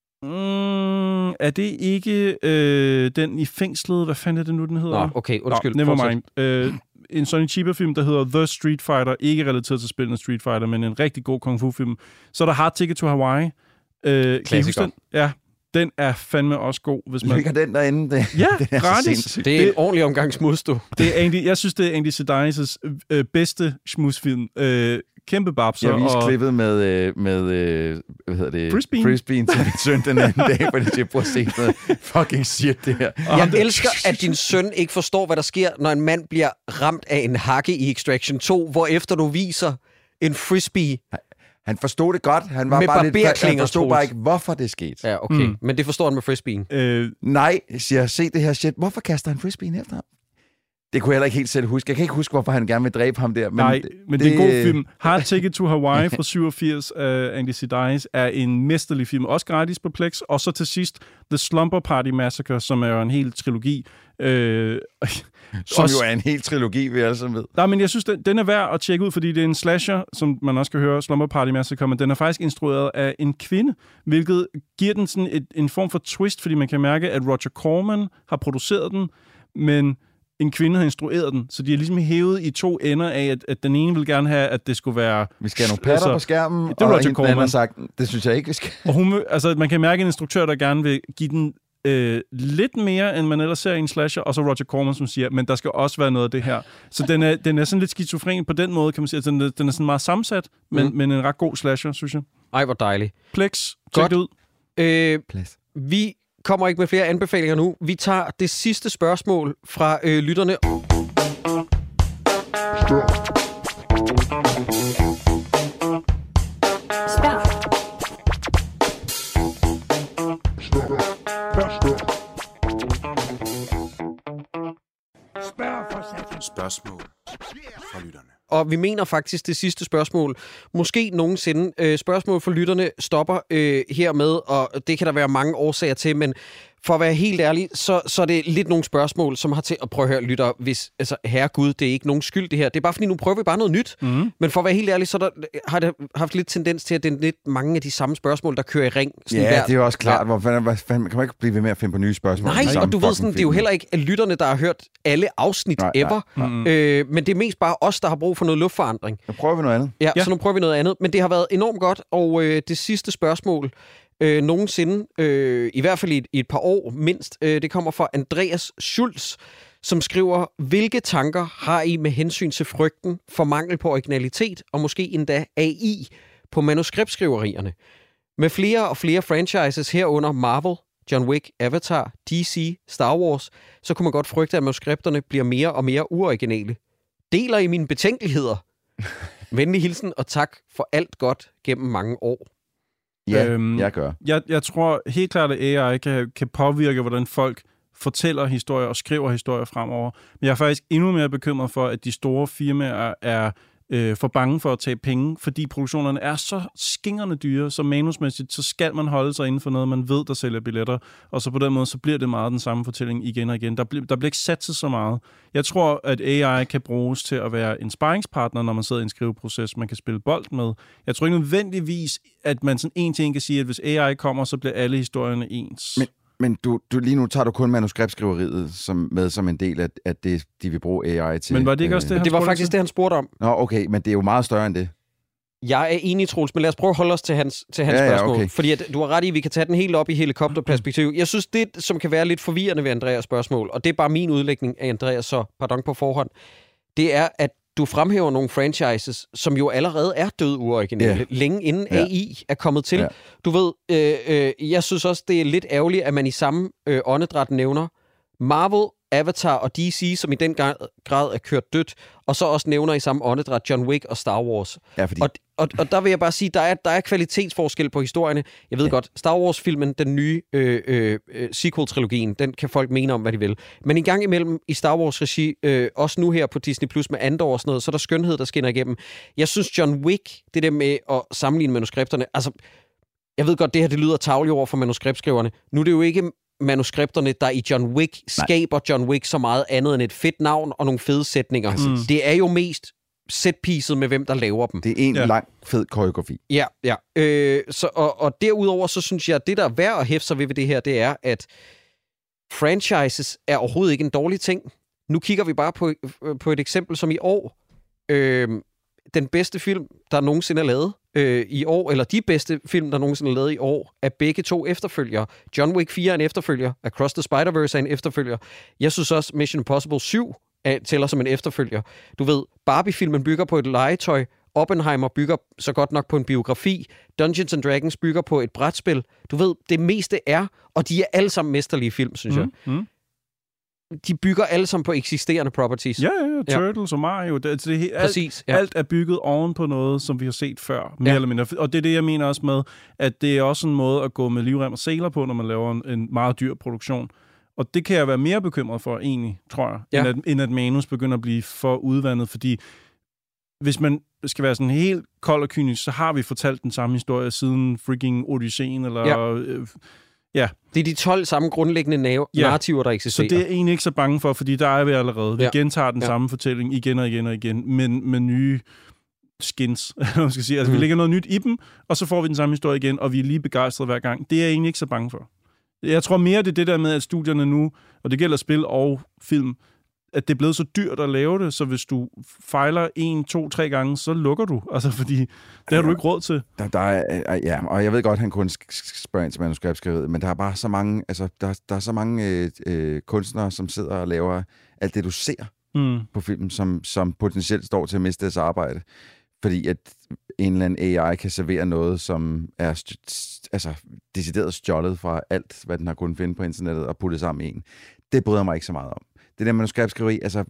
Mm, er det ikke øh, den i fængslet? Hvad fanden er det nu, den hedder? Nå, okay, undskyld. Nå, never mind. Øh, en Sonny Chiba-film, der hedder The Street Fighter. Ikke relateret til spillene Street Fighter, men en rigtig god kung fu-film. Så er der Hard Ticket to Hawaii. Øh, Klassiker. Ja, den er fandme også god. Hvis man... Ligger den derinde? Det, ja, det er gratis. Det er en det... ordentlig omgang smudstå. Det er egentlig, jeg synes, det er Andy Sedaris' øh, bedste smusfilm. Øh, Kæmpe babser. Jeg viste og... klippet med, med hvad hedder det? Frisbeen. Frisbeen til min søn den anden dag, fordi jeg prøver at se noget fucking shit, det her. Jeg elsker, at din søn ikke forstår, hvad der sker, når en mand bliver ramt af en hakke i Extraction to, hvor efter du viser en frisbee. Han forstod det godt. Han var med bare lidt, han forstod bare ikke, hvorfor det skete. Ja, okay. Mm. Men det forstår han med frisbeen. Øh, Nej, siger jeg, se det her shit. Hvorfor kaster han frisbeen efter ham? Det kunne jeg heller ikke helt selv huske. Jeg kan ikke huske, hvorfor han gerne vil dræbe ham der. Men Nej, men det, det er en god film. Hard Ticket to Hawaii fra syvogfirs af Andy Sedaris er en mesterlig film. Også gratis på Plex. Og så til sidst The Slumber Party Massacre, som er en hel trilogi. Øh, som også, jo er en hel trilogi, vi alle sammen ved. Nej, men jeg synes, den, den er værd at tjekke ud, fordi det er en slasher, som man også kan høre, Slumber Party Massacre, men den er faktisk instrueret af en kvinde, hvilket giver den sådan et, en form for twist, fordi man kan mærke, at Roger Corman har produceret den, men en kvinde har instrueret den, så de er ligesom hævet i to ender af, at, at den ene vil gerne have, at det skulle være... Vi skal have nogle patter altså, på skærmen, det og en anden har sagt, det synes jeg ikke, vi skal. Og hun, altså, man kan mærke en instruktør, der gerne vil give den øh, lidt mere, end man ellers ser i en slasher, og så Roger Corman, som siger, men der skal også være noget af det her. Så den er, den er sådan lidt skizofren på den måde, kan man sige. Den er, den er sådan meget sammensat, men, mm. men en ret god slasher, synes jeg. Ej, hvor dejligt. Plex, tjek det ud. Øh, vi... kommer ikke med flere anbefalinger nu. Vi tager det sidste spørgsmål fra øh, lytterne. Spørgsmål fra lytterne. Og vi mener faktisk det sidste spørgsmål. Måske nogensinde. Øh, spørgsmål fra lytterne stopper øh, hermed, og det kan der være mange årsager til, men for at være helt ærlig, så, så er det lidt nogle spørgsmål, som har til at prøve at høre lytter, hvis, altså herregud, det er ikke nogen skyld det her. Det er bare fordi, nu prøver vi bare noget nyt. Mm. Men for at være helt ærlig, så der, har det haft lidt tendens til, at det er lidt mange af de samme spørgsmål, der kører i ring. Ja, hver, det er jo også klart. Hvor fanden, hvad fanden, kan man ikke blive ved med at finde på nye spørgsmål? Nej, og du ved sådan, det er jo heller ikke lytterne, der har hørt alle afsnit nej, ever. Nej, nej. Øh, men det er mest bare os, der har brug for noget luftforandring. Nu prøver vi noget andet. Ja, ja, så nu prøver vi noget andet. Men det har været enormt godt, og øh, det sidste spørgsmål øh, nogensinde, øh, i hvert fald i et, i et par år mindst, øh, det kommer fra Andreas Schulz, som skriver, hvilke tanker har I med hensyn til frygten for mangel på originalitet, og måske endda A I på manuskriptskriverierne? Med flere og flere franchises herunder Marvel, John Wick, Avatar, D C, Star Wars, så kunne man godt frygte, at manuskripterne bliver mere og mere uoriginale. Deler I mine betænkeligheder? Venlig hilsen, og tak for alt godt gennem mange år. Ja, øhm, jeg gør. Jeg, jeg tror helt klart, at A I kan, kan påvirke, hvordan folk fortæller historier og skriver historier fremover. Men jeg er faktisk endnu mere bekymret for, at de store firmaer er øh, for bange for at tage penge, fordi produktionerne er så skingrende dyre, så manusmæssigt, så skal man holde sig inden for noget, man ved, der sælger billetter. Og så på den måde, så bliver det meget den samme fortælling igen og igen. Der, bl- der bliver ikke satset så meget. Jeg tror, at A I kan bruges til at være en sparringspartner, når man sidder i en skriveproces, man kan spille bold med. Jeg tror ikke nødvendigvis, at man sådan en til en kan sige, at hvis A I kommer, så bliver alle historierne ens. Men Men du, du, lige nu tager du kun manuskriptskriveriet som, med som en del af, af det, de vil bruge A I til. Men var det ikke også det, han Det var spurgte faktisk til? det, han spurgte om. Nå, okay, men det er jo meget større end det. Jeg er enig, Troels, men lad os prøve at holde os til hans, til hans Ja, ja, spørgsmål. okay. Fordi at, du har ret i, at vi kan tage den helt op i helikopterperspektiv. Jeg synes, det, som kan være lidt forvirrende ved Andreas spørgsmål, og det er bare min udlægning af Andreas, så pardon på forhånd, det er, at du fremhæver nogle franchises, som jo allerede er død uoriginale, Ja. længe inden Ja. A I er kommet til. Ja. Du ved, øh, øh, jeg synes også, det er lidt ærgerligt, at man i samme øh, åndedræt nævner Marvel, Avatar og D C, som i den grad er kørt dødt, og så også nævner i samme åndedræt John Wick og Star Wars. Ja, fordi... Og, og, og der vil jeg bare sige, der er, der er kvalitetsforskel på historierne. Jeg ved ja. godt, Star Wars-filmen, den nye øh, øh, sequel-trilogien, den kan folk mene om, hvad de vil. Men en gang imellem i Star Wars-regi, øh, også nu her på Disney Plus med Andor og sådan noget, så er der skønhed, der skinner igennem. Jeg synes, John Wick, det der med at sammenligne manuskripterne, altså, jeg ved godt, det her det lyder tarveligt over for manuskriptskriverne. Nu er det jo ikke manuskripterne, der i John Wick skaber John Wick så meget andet end et fedt navn og nogle fede sætninger. Mm. Det er jo mest setpieces med, hvem der laver dem. Det er en Ja. lang, fed koreografi. Ja, ja. Øh, så, og, og derudover, så synes jeg, at det, der er værd at hæfte sig ved ved det her, det er, at franchises er overhovedet ikke en dårlig ting. Nu kigger vi bare på, på et eksempel som i år. Øh, den bedste film, der nogensinde er lavet øh, i år, eller de bedste film, der nogensinde er lavet i år, er begge to efterfølgere. John Wick fire er en efterfølger. Across the Spider-Verse er en efterfølger. Jeg synes også, Mission Impossible syv er, tæller som en efterfølger. Du ved, Barbie-filmen bygger på et legetøj. Oppenheimer bygger så godt nok på en biografi. Dungeons and Dragons bygger på et brætspil. Du ved, det meste er, og de er alle sammen mesterlige film, synes jeg. Mm. Mm. De bygger alle sammen på eksisterende properties. Ja, ja, Turtles og Mario. Det, det, det, alt, Præcis, ja. alt er bygget oven på noget, som vi har set før, mere Ja. eller mindre. Og det er det, jeg mener også med, at det er også en måde at gå med livrem og seler på, når man laver en, en meget dyr produktion. Og det kan jeg være mere bekymret for, egentlig, tror jeg, Ja. end, at, end at manus begynder at blive for udvandet, fordi hvis man skal være sådan helt kold og kynisk, så har vi fortalt den samme historie siden freaking Odysseen, eller... Ja. Øh, ja. Det er de tolv samme grundlæggende nav- Ja. narrativer, der Så eksisterer. det er jeg egentlig ikke så bange for, fordi der er vi allerede. Vi Ja. gentager den Ja. samme fortælling igen og igen og igen, men med nye skins, eller hvad man skal sige. Altså, Mhm. vi lægger noget nyt i dem, og så får vi den samme historie igen, og vi er lige begejstrede hver gang. Det er jeg egentlig ikke så bange for. Jeg tror mere, det er det der med, at studierne nu, og det gælder spil og film, at det er blevet så dyrt at lave det, så hvis du fejler en, to, tre gange, så lukker du. Altså, fordi det har du ikke råd til. Der, der er, ja, og jeg ved godt, han kun sk- sk- spørger ind til manuskriptskriveriet, men der er bare så mange, altså, der, der er så mange øh, øh, kunstnere, som sidder og laver alt det, du ser Mm. på filmen, som, som potentielt står til at miste deres arbejde. Fordi at en eller anden A I kan servere noget, som er st- altså, decideret stjålet fra alt, hvad den har kunnet finde på internettet og puttet sammen i en. Det bryder mig ikke så meget om. Det der manuskriptskriveri, altså,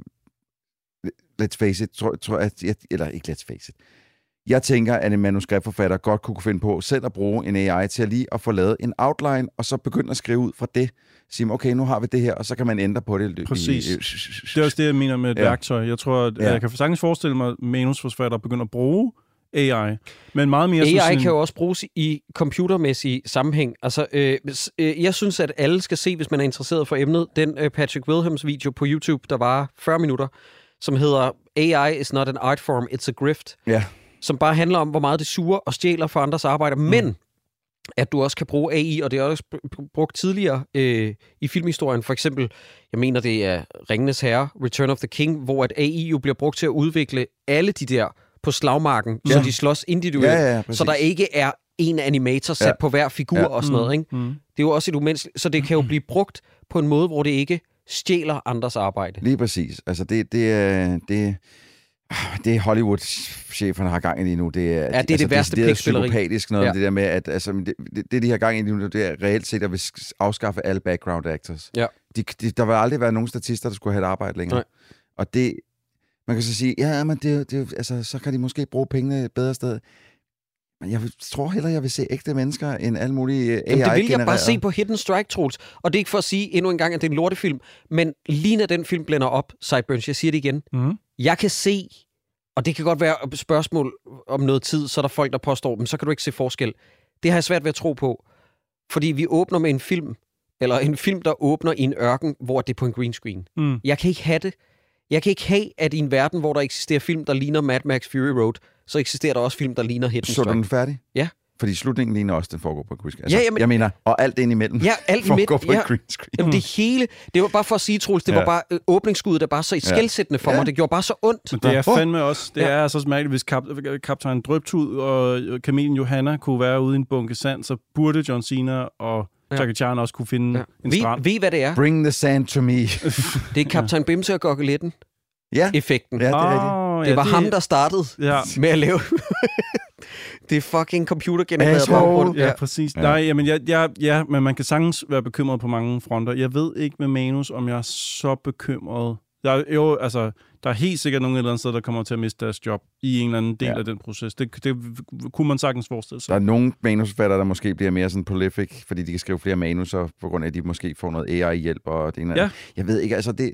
let's face it, tror, tror at, jeg, eller ikke let's face it. Jeg tænker, at en manuskriptforfatter godt kunne finde på selv at bruge en A I til at lige at få lavet en outline, og så begynde at skrive ud fra det. Sige, okay, nu har vi det her, og så kan man ændre på det. Præcis. I, i, Det er også det, jeg mener med et Ja. værktøj. Jeg tror, at Ja. jeg kan sagtens forestille mig, at manusforfattere begynder at bruge A I, men meget mere som A I sådan kan jo også bruges i computermæssig sammenhæng. Altså, øh, s- øh, jeg synes, at alle skal se, hvis man er interesseret for emnet, den øh, Patrick Wilhelms video på YouTube, der var fyrre minutter, som hedder A I is not an art form, it's a grift. Ja. Som bare handler om, hvor meget det suger og stjæler for andres arbejder, mm. men at du også kan bruge A I, og det er også br- brugt tidligere øh, i filmhistorien. For eksempel, jeg mener, det er Ringenes Herre, Return of the King, hvor at A I jo bliver brugt til at udvikle alle de der på slagmarken, ja. Så de slås individuelt, Ja, ja, ja, præcis. så der ikke er en animator sat Ja. ja. på hver figur Ja. og sådan noget. Ikke? Mm. Det er jo også et umenneskeligt, så det kan jo blive brugt på en måde, hvor det ikke stjæler andres arbejde. Lige præcis. Altså, det, det er... Det, det Hollywood-cheferne har gang i lige nu, det er, Ja, det er det værste decideret pikspilleri. psykopatisk noget, Ja. det der med, at altså, det, det, det, de har gang i lige nu, det er reelt set at vil afskaffe alle background actors. Ja. De, de, der vil aldrig være nogen statister, der skulle have et arbejde længere. Nej. Og det, man kan så sige, ja, men det, det, altså, så kan de måske bruge pengene et bedre sted. Men jeg tror hellere, jeg vil se ægte mennesker end alle mulige A I-genererede. Jamen, det vil jeg bare se på Hidden Strike, Troels. Og det er ikke for at sige endnu en gang, at det er en lortefilm, men lige når den film blænder op, Sideburns, jeg siger det igen, Mm. jeg kan se, og det kan godt være et spørgsmål om noget tid, så er der folk, der påstår, men så kan du ikke se forskel. Det har jeg svært ved at tro på. Fordi vi åbner med en film, eller en film, der åbner i en ørken, hvor det er på en green screen. Mm. Jeg kan ikke have det. Jeg kan ikke have, at i en verden, hvor der eksisterer film, der ligner Mad Max Fury Road, så eksisterer der også film, der ligner Hidden Så du Strike. den færdig? Ja. Fordi slutningen ligner også, den foregår på green screen. Altså, Ja, jamen- jeg mener, og alt ind imellem Ja, alt i foregår midten. på Ja. et green screen. Jamen det hele, det var bare for at sige, Troels, det Ja. var bare øh, åbningsskuddet, der bare så skelsættende for Ja. mig. Det gjorde bare så ondt. Men det er Åh. fandme også, det Ja. er altså så mærkeligt, hvis kap, kaptajn Drøbtud og kamelen Johanna kunne være ude i en bunke sand, så burde John Cena og Ja. Jackie Chan også kunne finde Ja. en Ved, strand. ved I, hvad det er? Bring the sand to me. Det er Kaptajn Bimse og Goggeletten Ja, effekten. ja det er rigtigt. Åh, Det ja, var ham, der startede Ja. med at lave det er fucking computergenereret Asshole. baggrund. Ja, præcis. Ja. Ja. Nej, jamen, jeg, jeg, ja, men man kan sagtens være bekymret på mange fronter. Jeg ved ikke med manus, om jeg er så bekymret. Der er, jo, altså, der er helt sikkert nogen et eller andet sted, der kommer til at miste deres job i en eller anden del Ja. af den proces. Det, det kunne man sagtens forestille sig. Der er nogle manusforfattere, der måske bliver mere sådan prolific, fordi de kan skrive flere manuser, på grund af, at de måske får noget A I-hjælp og det ene. Ja. Jeg ved ikke, altså det...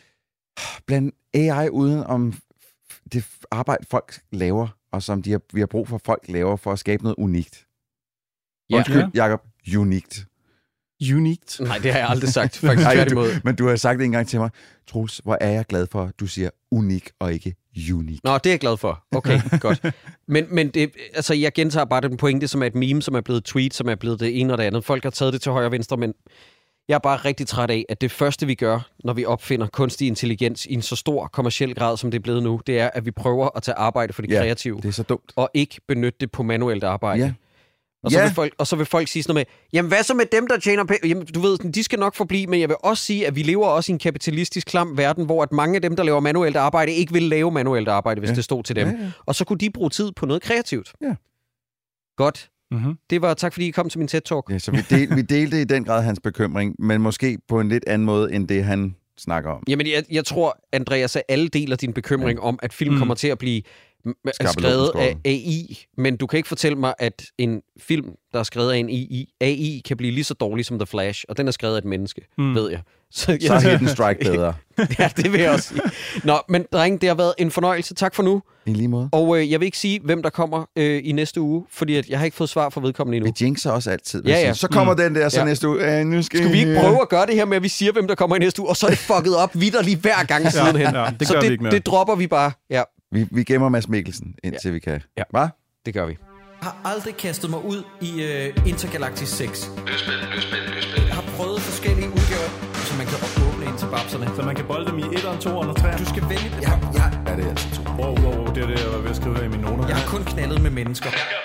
Blandt A I uden om det arbejde, folk laver, og som de har, vi har brug for, folk laver for at skabe noget unikt. Ja. Undskyld, Jacob. Unikt. Unikt. Nej, det har jeg aldrig sagt. Faktisk Ej, tværtimod. du, men du har sagt det en gang til mig. Troels, hvor er jeg glad for, at du siger unik og ikke unik. Nå, det er jeg glad for. Okay, godt. Men, men det, altså, jeg gentager bare den pointe, som er et meme, som er blevet tweet, som er blevet det ene og det andet. Folk har taget det til højre og venstre, men jeg er bare rigtig træt af, at det første, vi gør, når vi opfinder kunstig intelligens i en så stor kommerciel grad, som det er blevet nu, det er, at vi prøver at tage arbejde for det Ja, kreative, Det er så dumt. og ikke benytte det på manuelt arbejde. Ja. Og så, Ja. vil folk, og så vil folk sige sådan noget med, jamen hvad så med dem, der tjener penge? Jamen du ved, de skal nok forblive, men jeg vil også sige, at vi lever også i en kapitalistisk klam verden, hvor at mange af dem, der laver manuelt arbejde, ikke vil lave manuelt arbejde, hvis Ja. det stod til dem. Ja, ja. Og så kunne de bruge tid på noget kreativt. Ja. Godt. Mm-hmm. Det var tak, fordi I kom til min TED-talk. Ja, så vi, del, vi delte i den grad hans bekymring, men måske på en lidt anden måde, end det han snakker om. Jamen, jeg, jeg tror, Andreas, at alle deler din bekymring ja. om, at film Mm. kommer til at blive m- Skabelon skrevet af skåret. A I, men du kan ikke fortælle mig, at en film, der er skrevet af en A I, A I kan blive lige så dårlig som The Flash, og den er skrevet af et menneske, mm. Mm. ved jeg. Så, Så er Hidden Strike bedre. Ja, det vil jeg også sige. Nå, men drenge, det har været en fornøjelse. Tak for nu. I lige måde. Og øh, jeg vil ikke sige, hvem der kommer øh, i næste uge, fordi at jeg har ikke fået svar fra vedkommende endnu. Vi jinxer også altid. Ja, ja. Så kommer Mm. den der, så Ja. næste uge. Øh, nu skal, Skal vi ikke prøve at gøre det her med, at vi siger, hvem der kommer i næste uge, og så er det fucket op vidderligt hver gang sidenhen. ja, det så gør det, vi ikke mere. det dropper vi bare. Ja, Vi, vi gemmer Mads Mikkelsen, indtil ja. vi kan. Ja. Hvad? det gør vi. Jeg har aldrig kastet mig ud i uh, Intergalactic seks. Jeg har prøvet forskellige udgaver, så man kan åbne ind til babserne. Så man kan bolde dem i etteren, toeren og treeren. Du skal vælge. Jeg, jeg, Ja, det er altså to. Wow, wow, wow, det er det, jeg var ved at skrive her i mine noter. jeg har kun knaldet med mennesker.